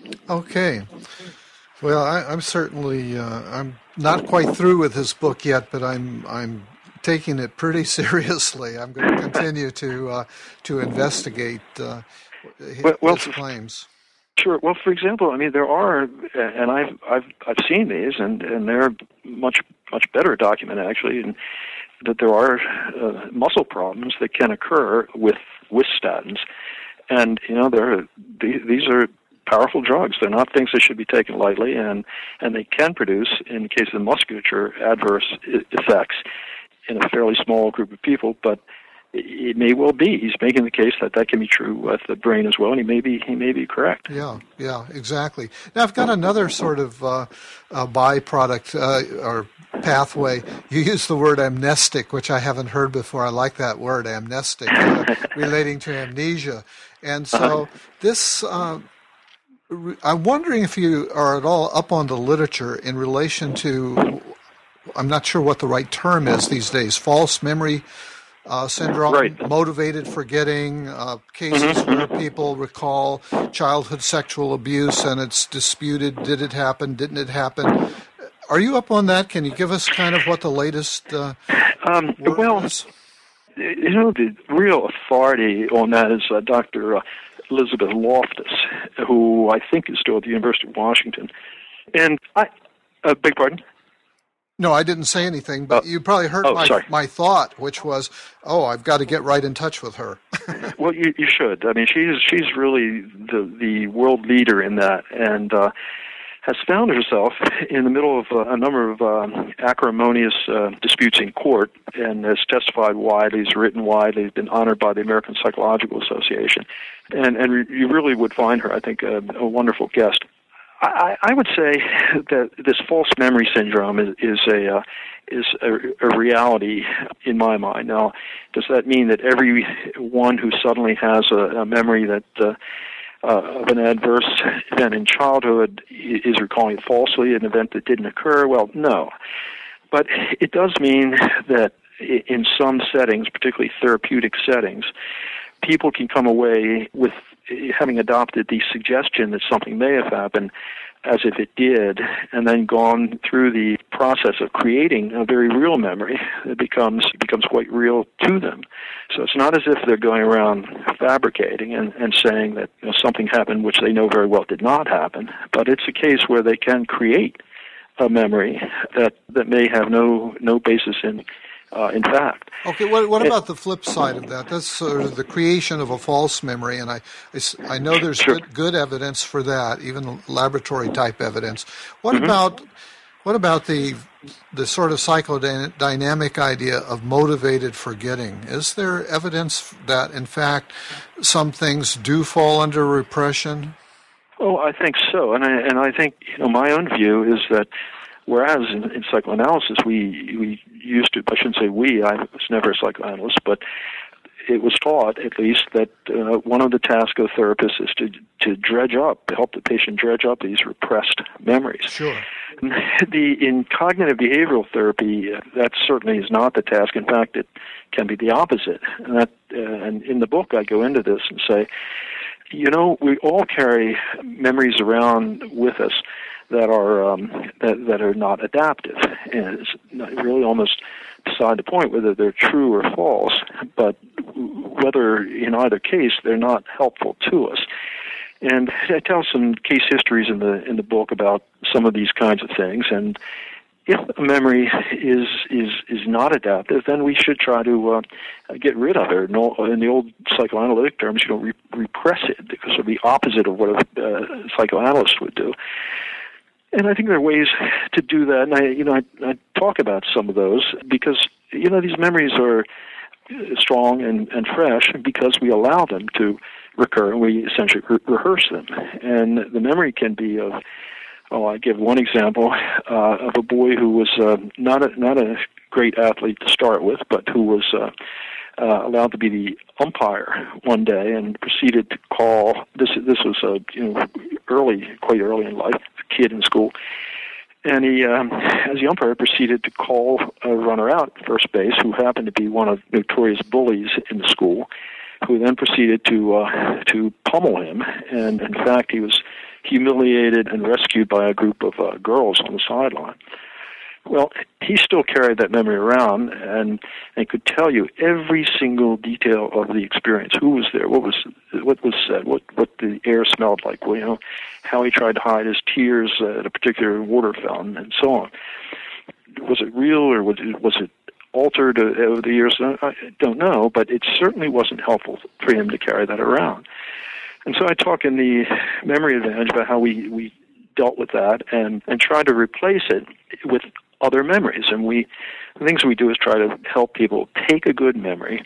Okay. Well, I, I'm certainly uh, I'm not quite through with this book yet, but I'm I'm taking it pretty seriously. I'm going to continue to uh, to investigate uh, his, well, well, his claims. Sure. Well, for example, I mean, there are, and I've I've I've seen these, and, and they're much much better documented actually, and that there are uh, muscle problems that can occur with with statins, and you know, there these are powerful drugs. They're not things that should be taken lightly, and and they can produce, in the case of the musculature, adverse effects in a fairly small group of people, but it may well be. He's making the case that that can be true with the brain as well, and he may be he may be correct. Yeah, yeah, exactly. Now I've got another sort of uh, uh, byproduct uh, or pathway. You use the word amnestic, which I haven't heard before. I like that word, amnestic, uh, relating to amnesia. And so this, uh, I'm wondering if you are at all up on the literature in relation to, I'm not sure what the right term is these days, false memory Uh, syndrome, right. motivated forgetting, uh, cases mm-hmm. where people recall childhood sexual abuse and it's disputed, did it happen, didn't it happen? Are you up on that? Can you give us kind of what the latest uh, um, well, is? You know, the real authority on that is uh, Doctor Uh, Elizabeth Loftus, who I think is still at the University of Washington. And I, uh, beg pardon? No, I didn't say anything, but uh, you probably heard oh, my sorry. my thought, which was, oh, I've got to get right in touch with her. Well, you, you should. I mean, she's she's really the the world leader in that, and uh, has found herself in the middle of uh, a number of um, acrimonious uh, disputes in court, and has testified widely, has written widely, has been honored by the American Psychological Association, and and re- you really would find her, I think, a, a wonderful guest. I, I would say that this false memory syndrome is, is a uh, is a, a reality in my mind. Now, does that mean that everyone who suddenly has a, a memory that uh, uh, of an adverse event in childhood is recalling it falsely, an event that didn't occur? Well, no. But it does mean that in some settings, particularly therapeutic settings, people can come away with having adopted the suggestion that something may have happened as if it did, and then gone through the process of creating a very real memory that becomes becomes quite real to them. So it's not as if they're going around fabricating and, and saying that, you know, something happened which they know very well did not happen, but it's a case where they can create a memory that, that may have no no basis in Uh, in fact. Okay, what, what about the flip side of that? That's sort of the creation of a false memory, and I, I know there's sure. good, good evidence for that, even laboratory-type evidence. What mm-hmm. about what about the the sort of psychodynamic idea of motivated forgetting? Is there evidence that, in fact, some things do fall under repression? Oh, I think so, and I and I think, you know, my own view is that whereas in, in psychoanalysis we we used to, I shouldn't say we, I was never a psychoanalyst, but it was taught, at least, that uh, one of the tasks of therapists is to to dredge up, to help the patient dredge up these repressed memories. Sure. The in cognitive behavioral therapy, that certainly is not the task. In fact, it can be the opposite. And, that, uh, and in the book, I go into this and say, you know, we all carry memories around with us that are um, that, that are not adaptive, and it's not really almost beside the point whether they're true or false, but whether in either case they're not helpful to us. And I tell some case histories in the in the book about some of these kinds of things, and if a memory is is is not adaptive, then we should try to uh, get rid of it. No, in the old psychoanalytic terms, you don't re- repress it, because it's the opposite of what a uh, psychoanalyst would do. And I think there are ways to do that, and I, you know, I, I talk about some of those because, you know, these memories are strong and, and fresh because we allow them to recur, and we essentially re- rehearse them. And the memory can be of, oh, I give one example uh, of a boy who was uh, not a, not a great athlete to start with, but who was uh, uh, allowed to be the umpire one day and proceeded to call. This this was uh, you know early, quite early in life, a kid in school, and he, um, as the umpire, proceeded to call a runner out at first base who happened to be one of notorious bullies in the school, who then proceeded to uh, to pummel him, and in fact he was humiliated and rescued by a group of uh, girls on the sideline. Well, he still carried that memory around and, and could tell you every single detail of the experience. Who was there? What was what was said? What what the air smelled like? Well, you know, how he tried to hide his tears at a particular water fountain, and so on. Was it real, or was it, was it altered over the years? I don't know, but it certainly wasn't helpful for him to carry that around. And so I talk in the Memory Advantage about how we, we dealt with that and, and tried to replace it with other memories. And we the things we do is try to help people take a good memory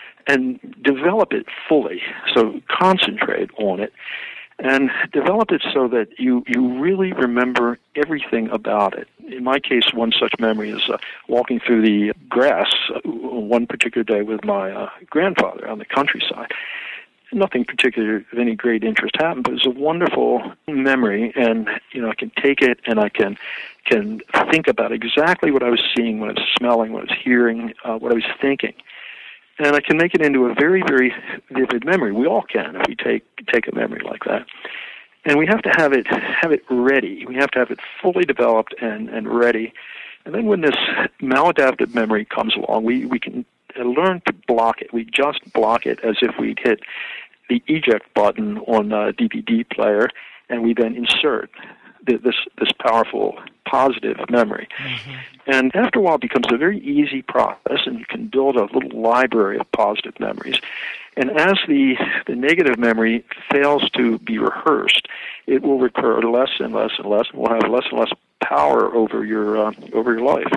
and develop it fully. So concentrate on it and develop it so that you, you really remember everything about it. In my case, one such memory is uh, walking through the grass uh, one particular day with my uh, grandfather on the countryside. Nothing particular of any great interest happened, but it was a wonderful memory, and you know I can take it and I can can think about exactly what I was seeing, what I was smelling, what I was hearing, uh, what I was thinking, and I can make it into a very, very vivid memory. We all can if we take take a memory like that, and we have to have it have it ready. We have to have it fully developed and, and ready, and then when this maladaptive memory comes along, we we can learn to block it. We just block it as if we'd hit the eject button on a D V D player, and we then insert this this powerful positive memory. Mm-hmm. And after a while, it becomes a very easy process, and you can build a little library of positive memories. And as the, the negative memory fails to be rehearsed, it will recur less and less and less, and will have less and less power over your uh, over your life.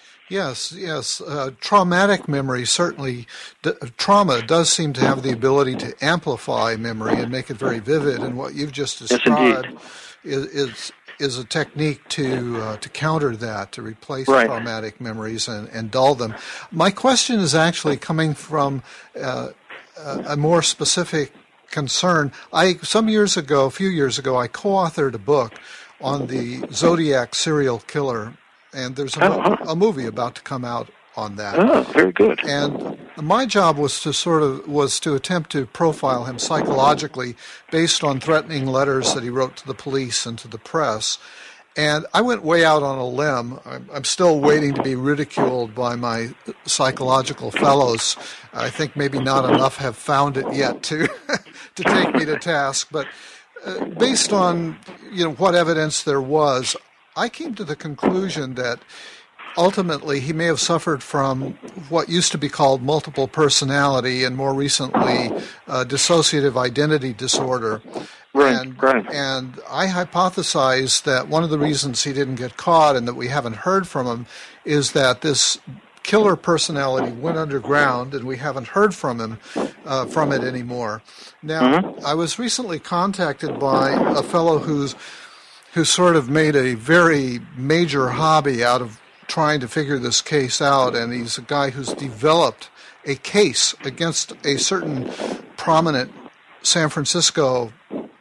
Yes, yes. Uh, traumatic memory, certainly, d- trauma does seem to have the ability to amplify memory and make it very vivid. And what you've just described yes, is, is is a technique to uh, to counter that, to replace right. traumatic memories and, and dull them. My question is actually coming from uh, a more specific concern. I some years ago, a few years ago, I co-authored a book on the Zodiac serial killer. And there's a, oh, huh. a movie about to come out on that. Oh, very good. And my job was to sort of was to attempt to profile him psychologically based on threatening letters that he wrote to the police and to the press. And I went way out on a limb. I'm, I'm still waiting to be ridiculed by my psychological fellows. I think maybe not enough have found it yet to to take me to task. But uh, based on you know what evidence there was, I came to the conclusion that ultimately he may have suffered from what used to be called multiple personality and more recently uh, dissociative identity disorder. Right, and, right. and I hypothesize that one of the reasons he didn't get caught and that we haven't heard from him is that this killer personality went underground and we haven't heard from him uh, from it anymore. Now, mm-hmm. I was recently contacted by a fellow who's who sort of made a very major hobby out of trying to figure this case out, and he's a guy who's developed a case against a certain prominent San Francisco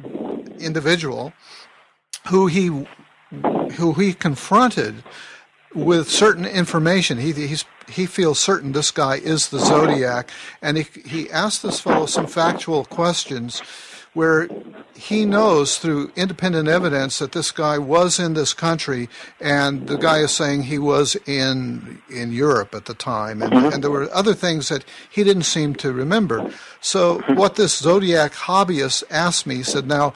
individual who he who he confronted with certain information. He he's, he feels certain this guy is the Zodiac, and he he asked this fellow some factual questions where he knows through independent evidence that this guy was in this country, and the guy is saying he was in in Europe at the time, and, and there were other things that he didn't seem to remember. So what this Zodiac hobbyist asked me, he said, now,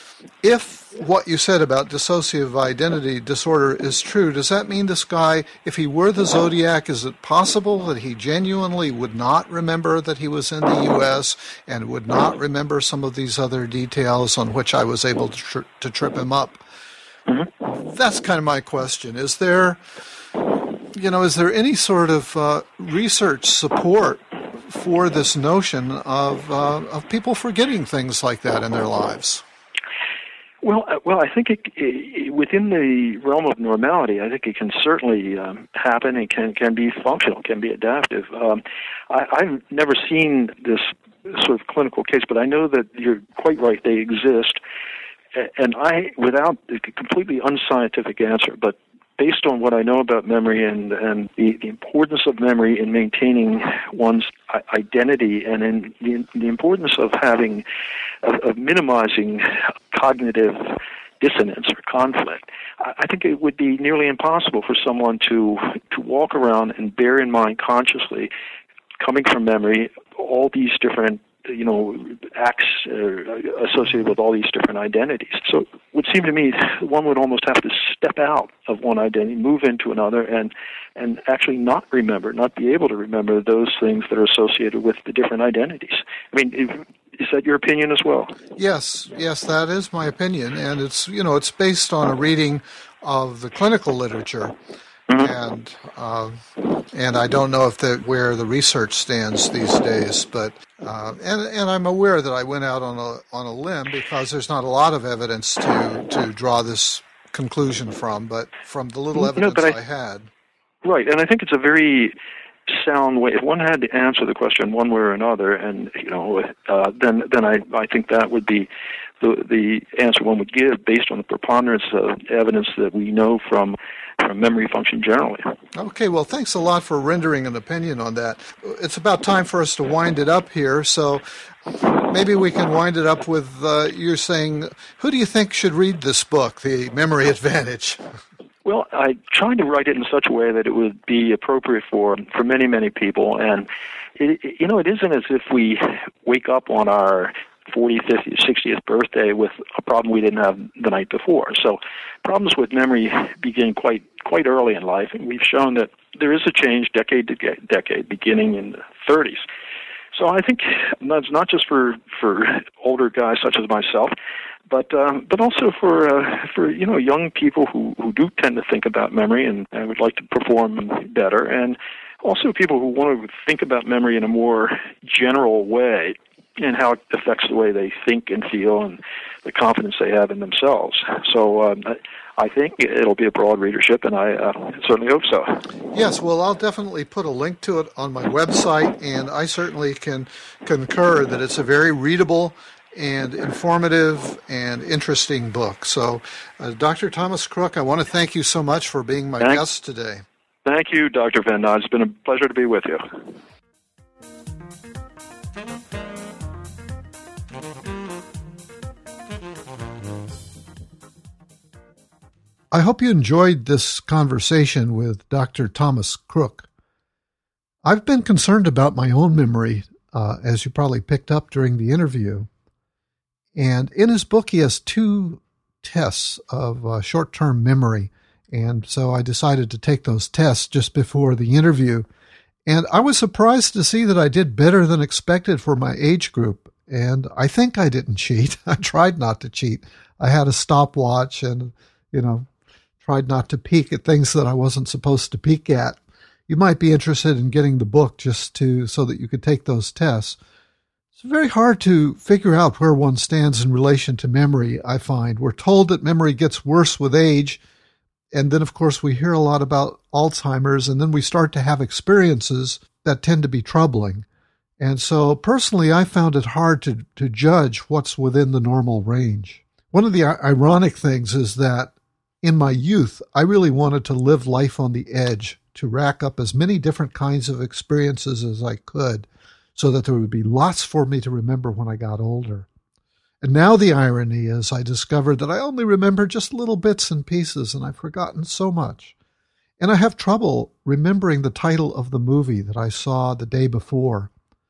if what you said about dissociative identity disorder is true, does that mean this guy, if he were the Zodiac, is it possible that he genuinely would not remember that he was in the U S and would not remember some of these other details on which I was able to, tri- to trip him up? Mm-hmm. That's kind of my question. Is there, you know, is there any sort of uh, research support for this notion of uh, of people forgetting things like that in their lives? Well, well, I think it, it, within the realm of normality, I think it can certainly um, happen and can can be functional, can be adaptive. Um, I, I've never seen this sort of clinical case, but I know that you're quite right; they exist. And I, without a completely unscientific answer, but based on what I know about memory and, and the, the importance of memory in maintaining one's identity and in the, the importance of having, of, of minimizing cognitive dissonance or conflict, I think it would be nearly impossible for someone to, to walk around and bear in mind consciously, coming from memory, all these different you know, acts uh, associated with all these different identities. So it would seem to me one would almost have to step out of one identity, move into another, and and actually not remember, not be able to remember those things that are associated with the different identities. I mean, if, is that your opinion as well? Yes, yes, that is my opinion, and it's, you know, it's based on a reading of the clinical literature. Mm-hmm. And uh, and I don't know if the, where the research stands these days, but uh, and and I'm aware that I went out on a on a limb because there's not a lot of evidence to, to draw this conclusion from, but from the little evidence no, I, I had. Right, and I think it's a very sound way. If one had to answer the question one way or another, and you know, uh, then then I I think that would be the the answer one would give based on the preponderance of evidence that we know from. From memory function generally. Okay, well, thanks a lot for rendering an opinion on that. It's about time for us to wind it up here, so maybe we can wind it up with uh, you're saying, who do you think should read this book, The Memory Advantage? Well, I tried to write it in such a way that it would be appropriate for, for many, many people, and it, you know, it isn't as if we wake up on our fortieth, fiftieth, sixtieth birthday with a problem we didn't have the night before. So problems with memory begin quite quite early in life, and we've shown that there is a change decade to decade, beginning in the thirties. So I think that's not just for, for older guys such as myself, but um, but also for uh, for you know young people who, who do tend to think about memory and, and would like to perform better, and also people who want to think about memory in a more general way and how it affects the way they think and feel and the confidence they have in themselves. So um, I think it'll be a broad readership, and I uh, certainly hope so. Yes, well, I'll definitely put a link to it on my website, and I certainly can concur that it's a very readable and informative and interesting book. So, uh, Doctor Thomas Crook, I want to thank you so much for being my Thanks. guest today. Thank you, Doctor Van Noy. It's been a pleasure to be with you. I hope you enjoyed this conversation with Doctor Thomas Crook. I've been concerned about my own memory, uh, as you probably picked up during the interview. And in his book, he has two tests of uh, short-term memory. And so I decided to take those tests just before the interview. And I was surprised to see that I did better than expected for my age group. And I think I didn't cheat. I tried not to cheat. I had a stopwatch and, you know, tried not to peek at things that I wasn't supposed to peek at. You might be interested in getting the book just to so that you could take those tests. It's very hard to figure out where one stands in relation to memory, I find. We're told that memory gets worse with age, and then, of course, we hear a lot about Alzheimer's, and then we start to have experiences that tend to be troubling. And so, personally, I found it hard to, to judge what's within the normal range. One of the ironic things is that in my youth, I really wanted to live life on the edge, to rack up as many different kinds of experiences as I could, so that there would be lots for me to remember when I got older. And now the irony is I discovered that I only remember just little bits and pieces, and I've forgotten so much. And I have trouble remembering the title of the movie that I saw the day before.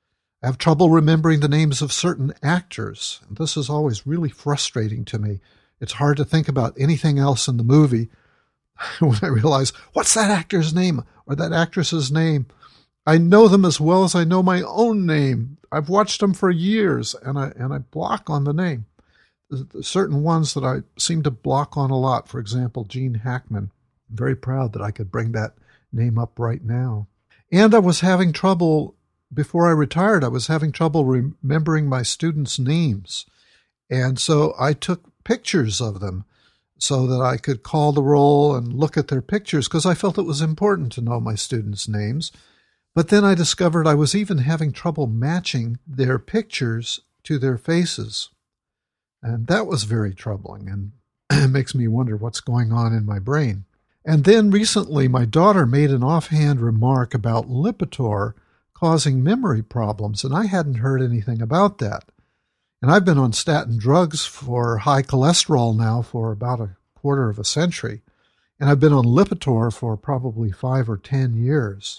I have trouble remembering the names of certain actors, and this is always really frustrating to me. It's hard to think about anything else in the movie when I realize, what's that actor's name or that actress's name? I know them as well as I know my own name. I've watched them for years, and I and I block on the name. There's certain ones that I seem to block on a lot. For example, Gene Hackman. I'm very proud that I could bring that name up right now. And I was having trouble, before I retired, I was having trouble remembering my students' names. And so I took pictures of them so that I could call the roll and look at their pictures, because I felt it was important to know my students' names. But then I discovered I was even having trouble matching their pictures to their faces. And that was very troubling, and it makes me wonder what's going on in my brain. And then recently my daughter made an offhand remark about Lipitor causing memory problems, and I hadn't heard anything about that. And I've been on statin drugs for high cholesterol now for about a quarter of a century. And I've been on Lipitor for probably five or ten years.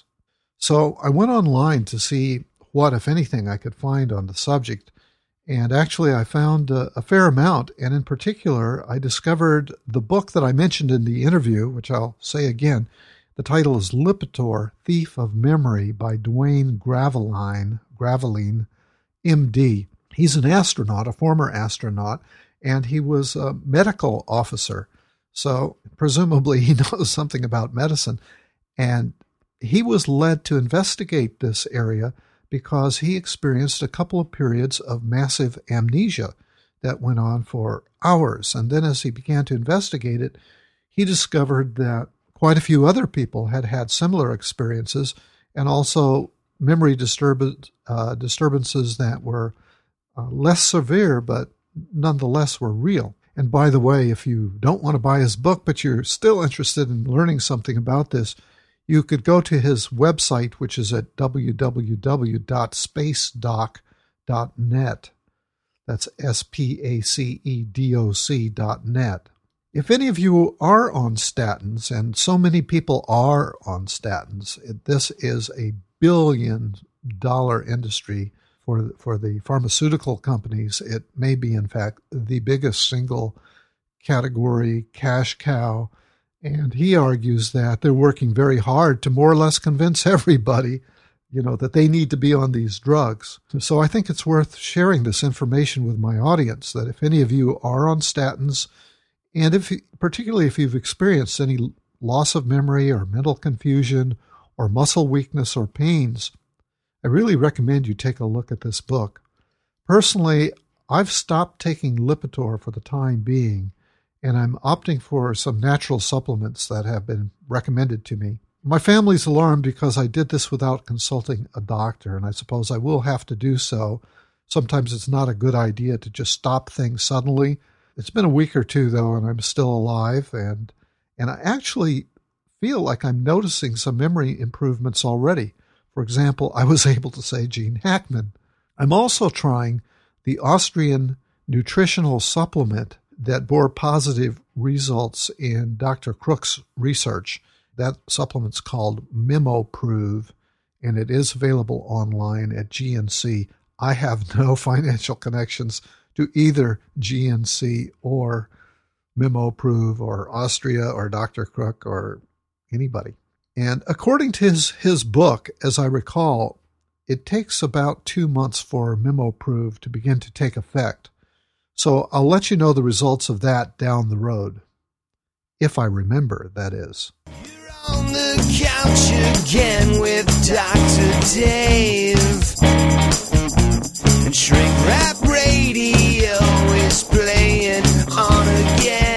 So I went online to see what, if anything, I could find on the subject. And actually I found a, a fair amount. And in particular, I discovered the book that I mentioned in the interview, which I'll say again. The title is Lipitor, Thief of Memory by Duane Graveline, Graveline, M D. He's an astronaut, a former astronaut, and he was a medical officer. So presumably he knows something about medicine. And he was led to investigate this area because he experienced a couple of periods of massive amnesia that went on for hours. And then as he began to investigate it, he discovered that quite a few other people had had similar experiences, and also memory disturb- uh, disturbances that were Uh, less severe, but nonetheless were real. And by the way, if you don't want to buy his book, but you're still interested in learning something about this, you could go to his website, which is at w w w dot space doc dot net. That's S P A C E D O C dot net. If any of you are on statins, and so many people are on statins, this is a billion dollar industry for for the pharmaceutical companies, it may be, in fact, the biggest single category cash cow. And he argues that they're working very hard to more or less convince everybody, you know, that they need to be on these drugs. So I think it's worth sharing this information with my audience, that if any of you are on statins, and if particularly if you've experienced any loss of memory or mental confusion or muscle weakness or pains, I really recommend you take a look at this book. Personally, I've stopped taking Lipitor for the time being, and I'm opting for some natural supplements that have been recommended to me. My family's alarmed because I did this without consulting a doctor, and I suppose I will have to do so. Sometimes it's not a good idea to just stop things suddenly. It's been a week or two, though, and I'm still alive, and and I actually feel like I'm noticing some memory improvements already. For example, I was able to say Gene Hackman. I'm also trying the Austrian nutritional supplement that bore positive results in Doctor Crook's research. That supplement's called Mimoprove, and it is available online at G N C. I have no financial connections to either G N C or Mimoprove or Austria or Doctor Crook or anybody. And according to his, his book, as I recall, it takes about two months for Mimoprove to begin to take effect. So I'll let you know the results of that down the road. If I remember, that is. You're on the couch again with Doctor Dave. And Shrink Rap Radio is playing on again.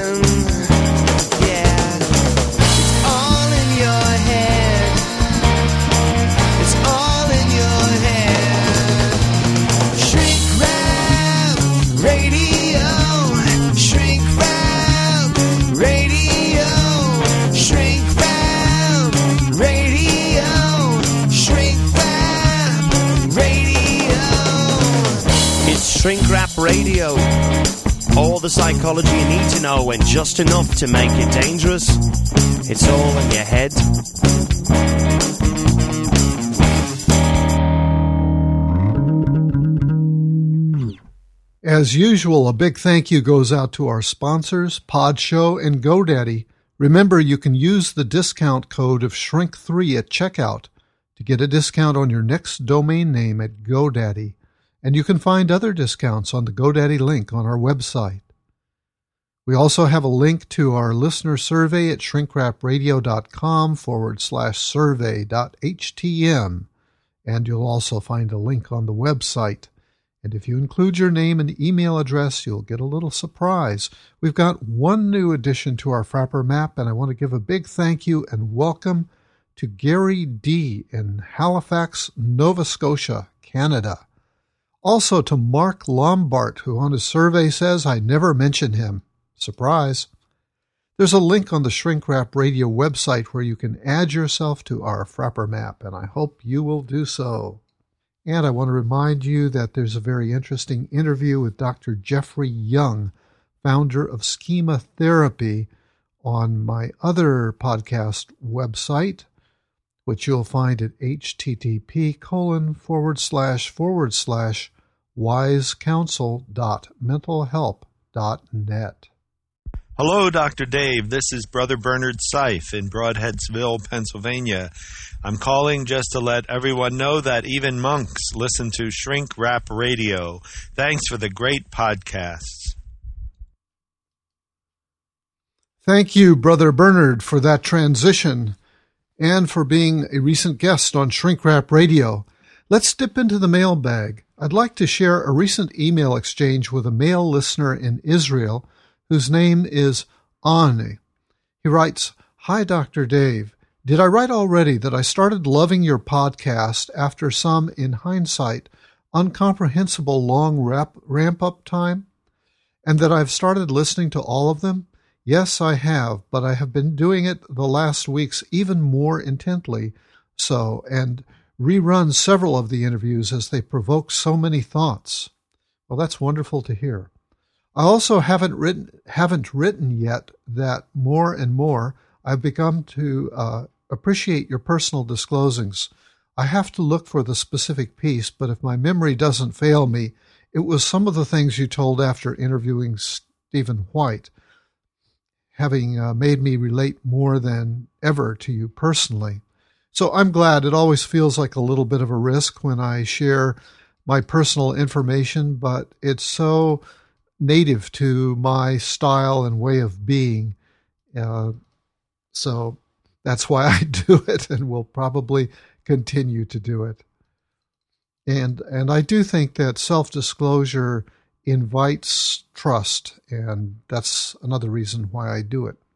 Yeah. It's all in your head. It's all in your head. Shrink Rap Radio. Shrink Rap Radio. Shrink Rap Radio. Shrink Rap Radio. It's Shrink Rap Radio. All the psychology you need to know and just enough to make it dangerous. It's all in your head. As usual, a big thank you goes out to our sponsors, Podshow and GoDaddy. Remember, you can use the discount code of shrink three at checkout to get a discount on your next domain name at GoDaddy. And you can find other discounts on the GoDaddy link on our website. We also have a link to our listener survey at shrinkrapradio.com forward slash survey dot htm. And you'll also find a link on the website. And if you include your name and email address, you'll get a little surprise. We've got one new addition to our Frapper map, and I want to give a big thank you and welcome to Gary D. in Halifax, Nova Scotia, Canada. Also to Mark Lombard, who on his survey says I never mention him. Surprise. There's a link on the Shrink Rap Radio website where you can add yourself to our Frapper map, and I hope you will do so. And I want to remind you that there's a very interesting interview with Doctor Jeffrey Young, founder of Schema Therapy, on my other podcast website, which you'll find at http colon forward slash forward slash wisecounsel dot mentalhelp dot net. Hello, Doctor Dave. This is Brother Bernard Seif in Broadheadsville, Pennsylvania. I'm calling just to let everyone know that even monks listen to Shrink Rap Radio. Thanks for the great podcasts. Thank you, Brother Bernard, for that transition and for being a recent guest on Shrink Rap Radio. Let's dip into the mailbag. I'd like to share a recent email exchange with a male listener in Israel whose name is Ani. He writes, Hi, Doctor Dave. Did I write already that I started loving your podcast after some, in hindsight, incomprehensible long rap, ramp-up time? And that I've started listening to all of them? Yes, I have, but I have been doing it the last weeks even more intently so, and rerun several of the interviews as they provoke so many thoughts. Well, that's wonderful to hear. I also haven't written haven't written yet that more and more I've begun to uh, appreciate your personal disclosings. I have to look for the specific piece, but if my memory doesn't fail me, it was some of the things you told after interviewing Stephen White, having uh, made me relate more than ever to you personally. So I'm glad. It always feels like a little bit of a risk when I share my personal information, but it's so native to my style and way of being. Uh, so that's why I do it, and will probably continue to do it. And and I do think that self-disclosure invites trust, and that's another reason why I do it.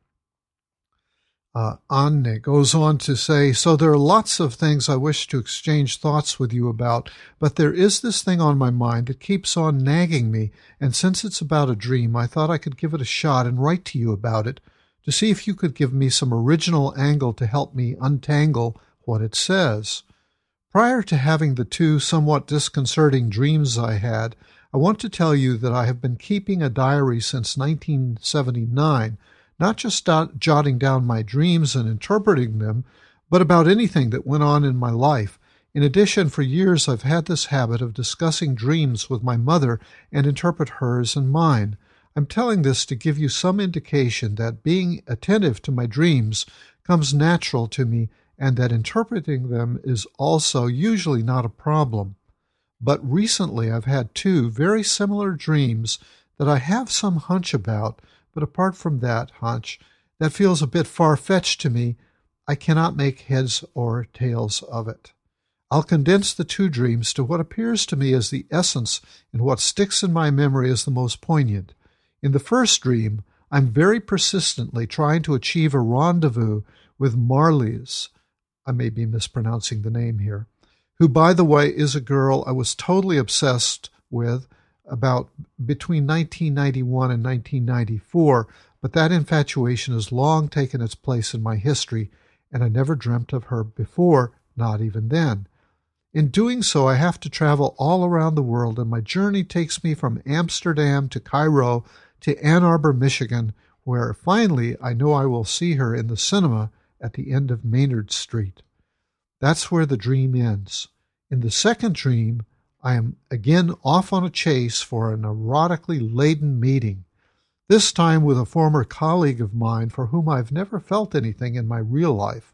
Uh, Anne goes on to say, so there are lots of things I wish to exchange thoughts with you about, but there is this thing on my mind that keeps on nagging me, and since it's about a dream, I thought I could give it a shot and write to you about it to see if you could give me some original angle to help me untangle what it says. Prior to having the two somewhat disconcerting dreams I had, I want to tell you that I have been keeping a diary since nineteen seventy-nine, not just dot, jotting down my dreams and interpreting them, but about anything that went on in my life. In addition, for years I've had this habit of discussing dreams with my mother and interpret hers and mine. I'm telling this to give you some indication that being attentive to my dreams comes natural to me, and that interpreting them is also usually not a problem. But recently I've had two very similar dreams that I have some hunch about, but apart from that hunch, that feels a bit far-fetched to me. I cannot make heads or tails of it. I'll condense the two dreams to what appears to me as the essence and what sticks in my memory as the most poignant. In the first dream, I'm very persistently trying to achieve a rendezvous with Marlies, I may be mispronouncing the name here, who, by the way, is a girl I was totally obsessed with about between nineteen ninety-one and nineteen ninety-four, but that infatuation has long taken its place in my history, and I never dreamt of her before, not even then. In doing so, I have to travel all around the world, and my journey takes me from Amsterdam to Cairo to Ann Arbor, Michigan, where finally I know I will see her in the cinema at the end of Maynard Street. That's where the dream ends. In the second dream, I am again off on a chase for an erotically laden meeting, this time with a former colleague of mine for whom I've never felt anything in my real life.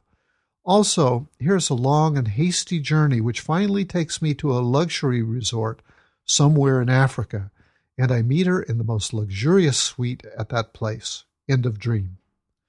Also, here's a long and hasty journey which finally takes me to a luxury resort somewhere in Africa, and I meet her in the most luxurious suite at that place. End of dream.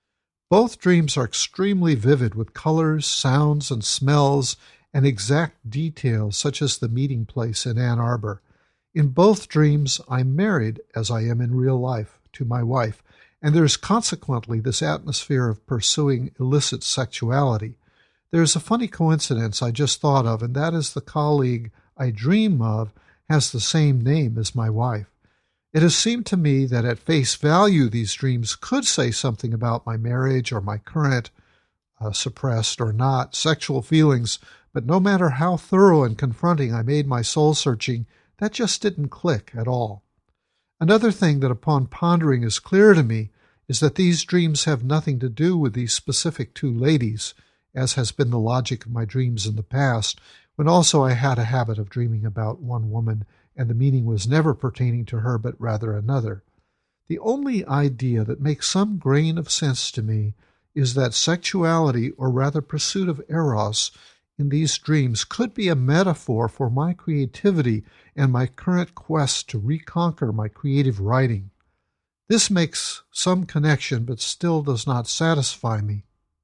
Both dreams are extremely vivid with colors, sounds, and smells, and exact details such as the meeting place in Ann Arbor. In both dreams, I'm married, as I am in real life, to my wife, and there is consequently this atmosphere of pursuing illicit sexuality. There is a funny coincidence I just thought of, and that is the colleague I dream of has the same name as my wife. It has seemed to me that at face value these dreams could say something about my marriage or my current, uh, suppressed or not, sexual feelings, but no matter how thorough and confronting I made my soul-searching, that just didn't click at all. Another thing that upon pondering is clear to me is that these dreams have nothing to do with these specific two ladies, as has been the logic of my dreams in the past, when also I had a habit of dreaming about one woman, and the meaning was never pertaining to her but rather another. The only idea that makes some grain of sense to me is that sexuality, or rather pursuit of eros, in these dreams could be a metaphor for my creativity and my current quest to reconquer my creative writing. This makes some connection, but still does not satisfy me.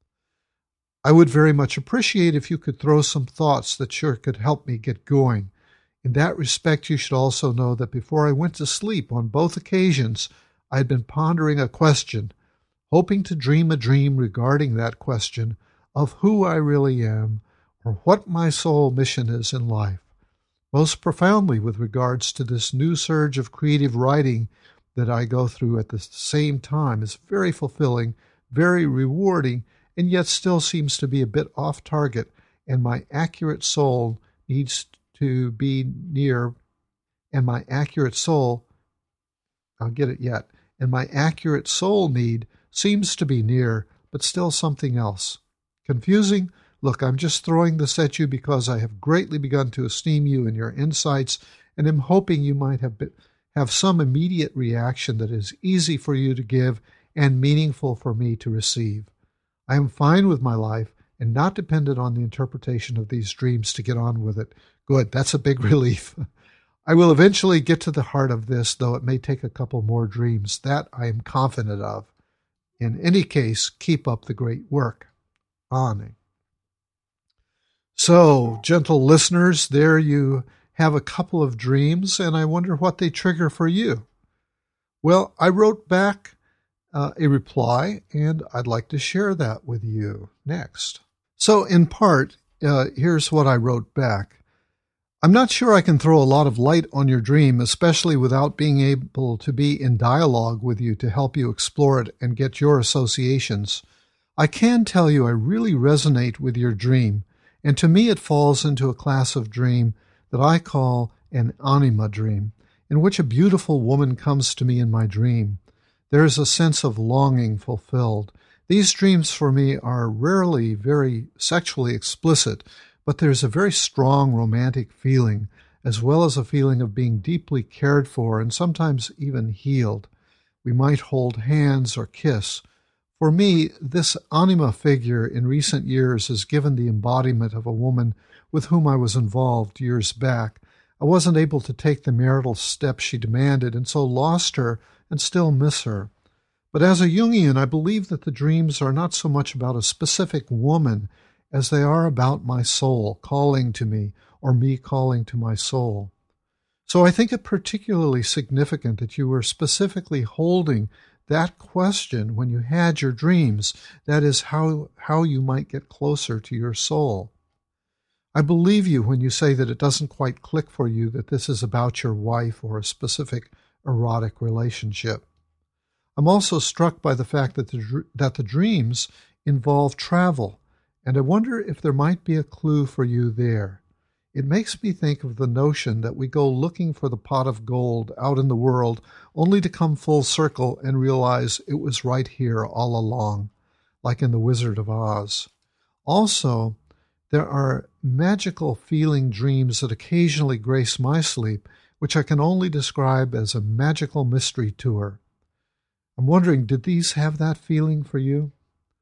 I would very much appreciate if you could throw some thoughts that sure could help me get going. In that respect, you should also know that before I went to sleep on both occasions, I had been pondering a question, hoping to dream a dream regarding that question of who I really am, or what my sole mission is in life. Most profoundly with regards to this new surge of creative writing that I go through at the same time is very fulfilling, very rewarding, and yet still seems to be a bit off target, and my accurate soul needs to be near, and my accurate soul, I'll get it yet, and my accurate soul need seems to be near, but still something else. Confusing? Look, I'm just throwing this at you because I have greatly begun to esteem you and your insights, and am hoping you might have been, have some immediate reaction that is easy for you to give and meaningful for me to receive. I am fine with my life and not dependent on the interpretation of these dreams to get on with it. Good, that's a big relief. I will eventually get to the heart of this, though it may take a couple more dreams. That I am confident of. In any case, keep up the great work. Ani. So, gentle listeners, there you have a couple of dreams, and I wonder what they trigger for you. Well, I wrote back uh, a reply, and I'd like to share that with you next. So, in part, uh, here's what I wrote back. I'm not sure I can throw a lot of light on your dream, especially without being able to be in dialogue with you to help you explore it and get your associations. I can tell you I really resonate with your dream, and to me it falls into a class of dream that I call an anima dream, in which a beautiful woman comes to me in my dream. There is a sense of longing fulfilled. These dreams for me are rarely very sexually explicit, but there's a very strong romantic feeling, as well as a feeling of being deeply cared for and sometimes even healed. We might hold hands or kiss. For me, this anima figure in recent years has given the embodiment of a woman with whom I was involved years back. I wasn't able to take the marital step she demanded, and so lost her and still miss her. But as a Jungian, I believe that the dreams are not so much about a specific woman as they are about my soul calling to me, or me calling to my soul. So I think it particularly significant that you were specifically holding that question when you had your dreams, that is, how, how you might get closer to your soul. I believe you when you say that it doesn't quite click for you that this is about your wife or a specific erotic relationship. I'm also struck by the fact that the, that the dreams involve travel, and I wonder if there might be a clue for you there. It makes me think of the notion that we go looking for the pot of gold out in the world only to come full circle and realize it was right here all along, like in The Wizard of Oz. Also, there are magical feeling dreams that occasionally grace my sleep, which I can only describe as a magical mystery tour. I'm wondering, did these have that feeling for you?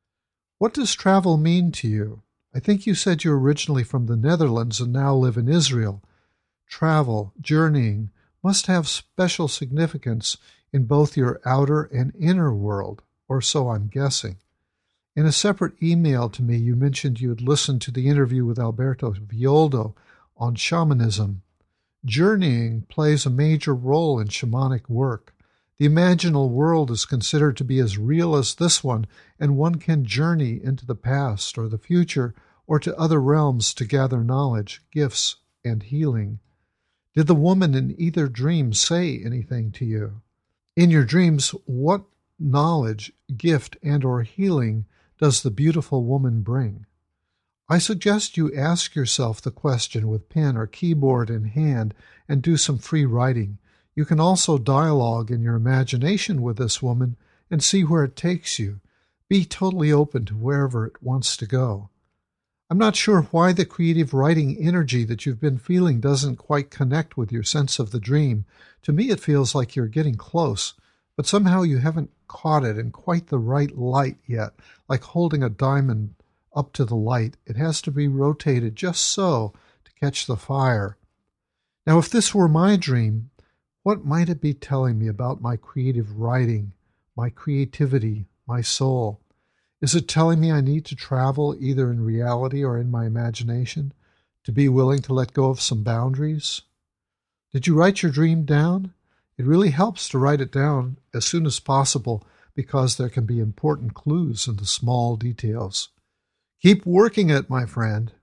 What does travel mean to you? I think you said you're originally from the Netherlands and now live in Israel. Travel, journeying, must have special significance in both your outer and inner world, or so I'm guessing. In a separate email to me, you mentioned you had listened to the interview with Alberto Villoldo on shamanism. Journeying plays a major role in shamanic work. The imaginal world is considered to be as real as this one, and one can journey into the past or the future or to other realms to gather knowledge, gifts, and healing. Did the woman in either dream say anything to you? In your dreams, what knowledge, gift, and or healing does the beautiful woman bring? I suggest you ask yourself the question with pen or keyboard in hand and do some free writing. You can also dialogue in your imagination with this woman and see where it takes you. Be totally open to wherever it wants to go. I'm not sure why the creative writing energy that you've been feeling doesn't quite connect with your sense of the dream. To me, it feels like you're getting close, but somehow you haven't caught it in quite the right light yet, like holding a diamond up to the light. It has to be rotated just so to catch the fire. Now, if this were my dream, what might it be telling me about my creative writing, my creativity, my soul? Is it telling me I need to travel either in reality or in my imagination, to be willing to let go of some boundaries? Did you write your dream down? It really helps to write it down as soon as possible because there can be important clues in the small details. Keep working it, my friend.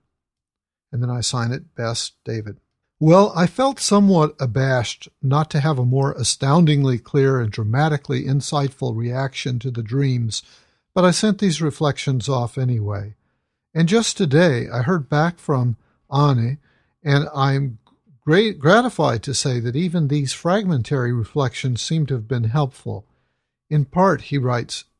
And then I sign it, Best, David. Well, I felt somewhat abashed not to have a more astoundingly clear and dramatically insightful reaction to the dreams, but I sent these reflections off anyway. And just today, I heard back from Ani, and I'm great, gratified to say that even these fragmentary reflections seem to have been helpful. In part, he writes,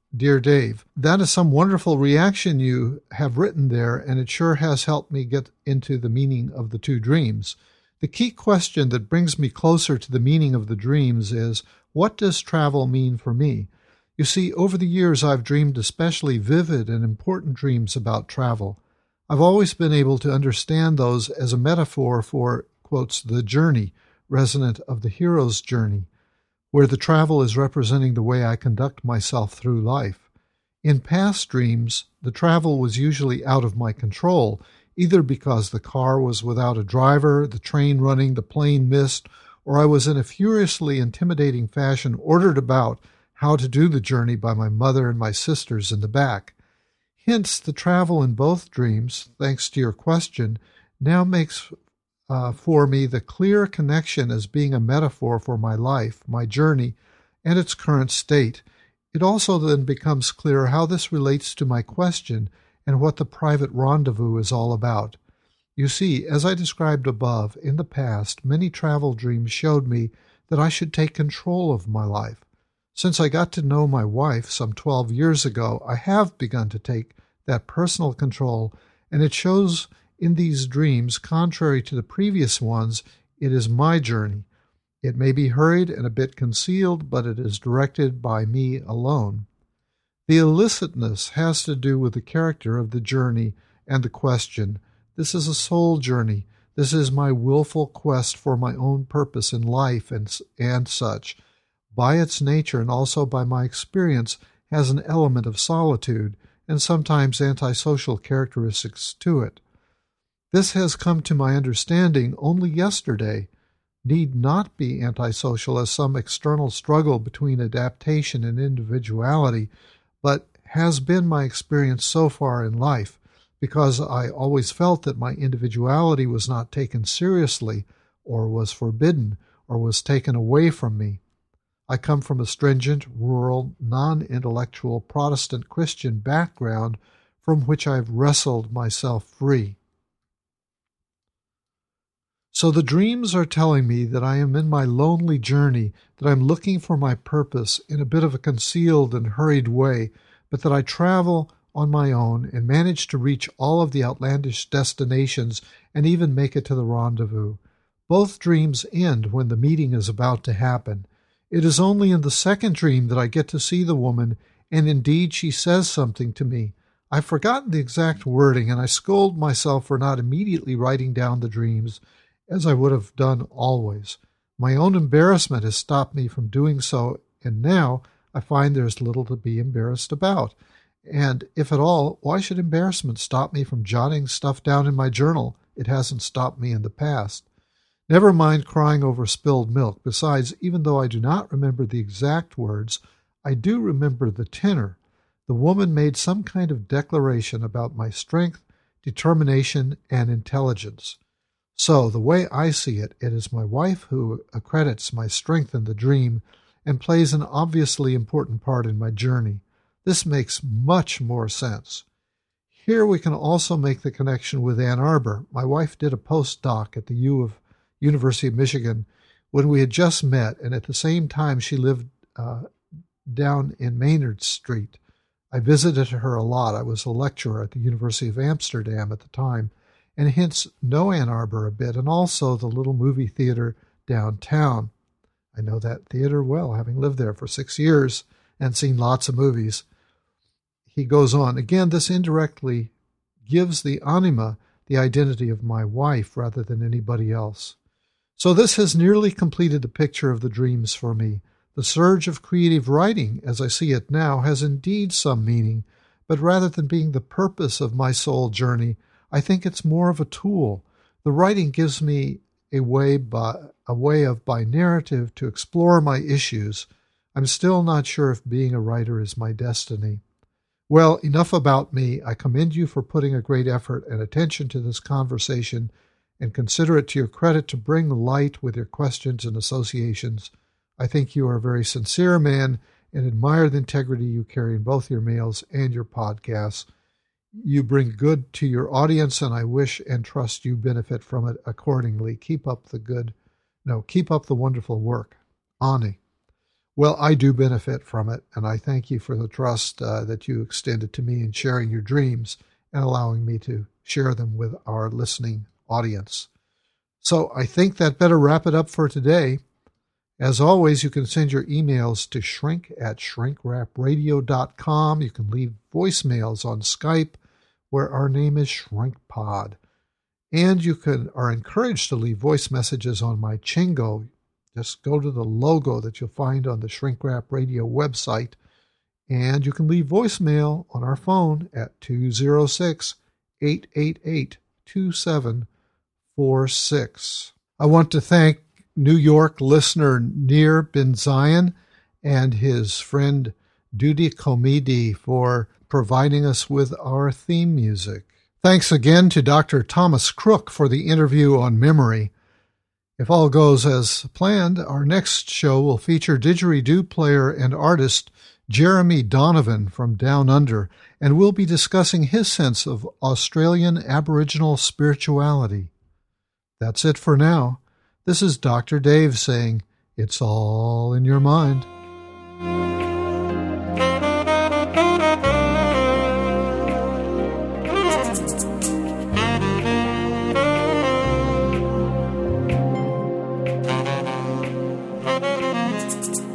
Dear Dave, that is some wonderful reaction you have written there, and it sure has helped me get into the meaning of the two dreams. The key question that brings me closer to the meaning of the dreams is, what does travel mean for me? You see, over the years I've dreamed especially vivid and important dreams about travel. I've always been able to understand those as a metaphor for, quotes, the journey, resonant of the hero's journey, where the travel is representing the way I conduct myself through life. In past dreams, the travel was usually out of my control, either because the car was without a driver, the train running, the plane missed, or I was in a furiously intimidating fashion ordered about how to do the journey by my mother and my sisters in the back. Hence, the travel in both dreams, thanks to your question, now makes Uh, for me the clear connection as being a metaphor for my life, my journey, and its current state. It also then becomes clear how this relates to my question and what the private rendezvous is all about. You see, as I described above, in the past, many travel dreams showed me that I should take control of my life. Since I got to know my wife some twelve years ago, I have begun to take that personal control, and it shows in these dreams, contrary to the previous ones, it is my journey. It may be hurried and a bit concealed, but it is directed by me alone. The illicitness has to do with the character of the journey and the question. This is a soul journey. This is my willful quest for my own purpose in life and, and such. By its nature and also by my experience, has an element of solitude and sometimes antisocial characteristics to it. This has come to my understanding only yesterday, need not be antisocial as some external struggle between adaptation and individuality, but has been my experience so far in life, because I always felt that my individuality was not taken seriously, or was forbidden, or was taken away from me. I come from a stringent, rural, non-intellectual Protestant Christian background from which I've wrestled myself free. So the dreams are telling me that I am in my lonely journey, that I'm looking for my purpose in a bit of a concealed and hurried way, but that I travel on my own and manage to reach all of the outlandish destinations and even make it to the rendezvous. Both dreams end when the meeting is about to happen. It is only in the second dream that I get to see the woman, and indeed she says something to me. I've forgotten the exact wording, and I scold myself for not immediately writing down the dreams, as I would have done always. My own embarrassment has stopped me from doing so, and now I find there's little to be embarrassed about. And if at all, why should embarrassment stop me from jotting stuff down in my journal? It hasn't stopped me in the past. Never mind crying over spilled milk. Besides, even though I do not remember the exact words, I do remember the tenor. The woman made some kind of declaration about my strength, determination, and intelligence. So, the way I see it, it is my wife who accredits my strength in the dream and plays an obviously important part in my journey. This makes much more sense. Here we can also make the connection with Ann Arbor. My wife did a postdoc at the U of University of Michigan when we had just met, and at the same time she lived uh, down in Maynard Street. I visited her a lot. I was a lecturer at the University of Amsterdam at the time, and hence know Ann Arbor a bit, and also the little movie theater downtown. I know that theater well, having lived there for six years and seen lots of movies. He goes on, again, this indirectly gives the anima the identity of my wife rather than anybody else. So this has nearly completed the picture of the dreams for me. The surge of creative writing, as I see it now, has indeed some meaning, but rather than being the purpose of my soul journey, I think it's more of a tool. The writing gives me a way by a way of by narrative to explore my issues. I'm still not sure if being a writer is my destiny. Well, enough about me. I commend you for putting a great effort and attention to this conversation, and consider it to your credit to bring light with your questions and associations. I think you are a very sincere man and admire the integrity you carry in both your mails and your podcasts. You bring good to your audience, and I wish and trust you benefit from it accordingly. Keep up the good, no, keep up the wonderful work. Ani. Well, I do benefit from it, and I thank you for the trust uh, that you extended to me in sharing your dreams and allowing me to share them with our listening audience. So I think that better wrap it up for today. As always, you can send your emails to shrink at shrink rap radio dot com. You can leave voicemails on Skype, where our name is ShrinkPod. And you can are encouraged to leave voice messages on my Chingo. Just go to the logo that you'll find on the Shrink Rap Radio website, and you can leave voicemail on our phone at two oh six, eight eight eight, two seven four six. I want to thank New York listener Nir Ben Zion and his friend Dudi Komidi for providing us with our theme music. Thanks again to Doctor Thomas Crook for the interview on memory. If all goes as planned, our next show will feature didgeridoo player and artist Jeremy Donovan from Down Under, and we'll be discussing his sense of Australian Aboriginal spirituality. That's it for now. This is Doctor Dave saying, it's all in your mind. Thank you.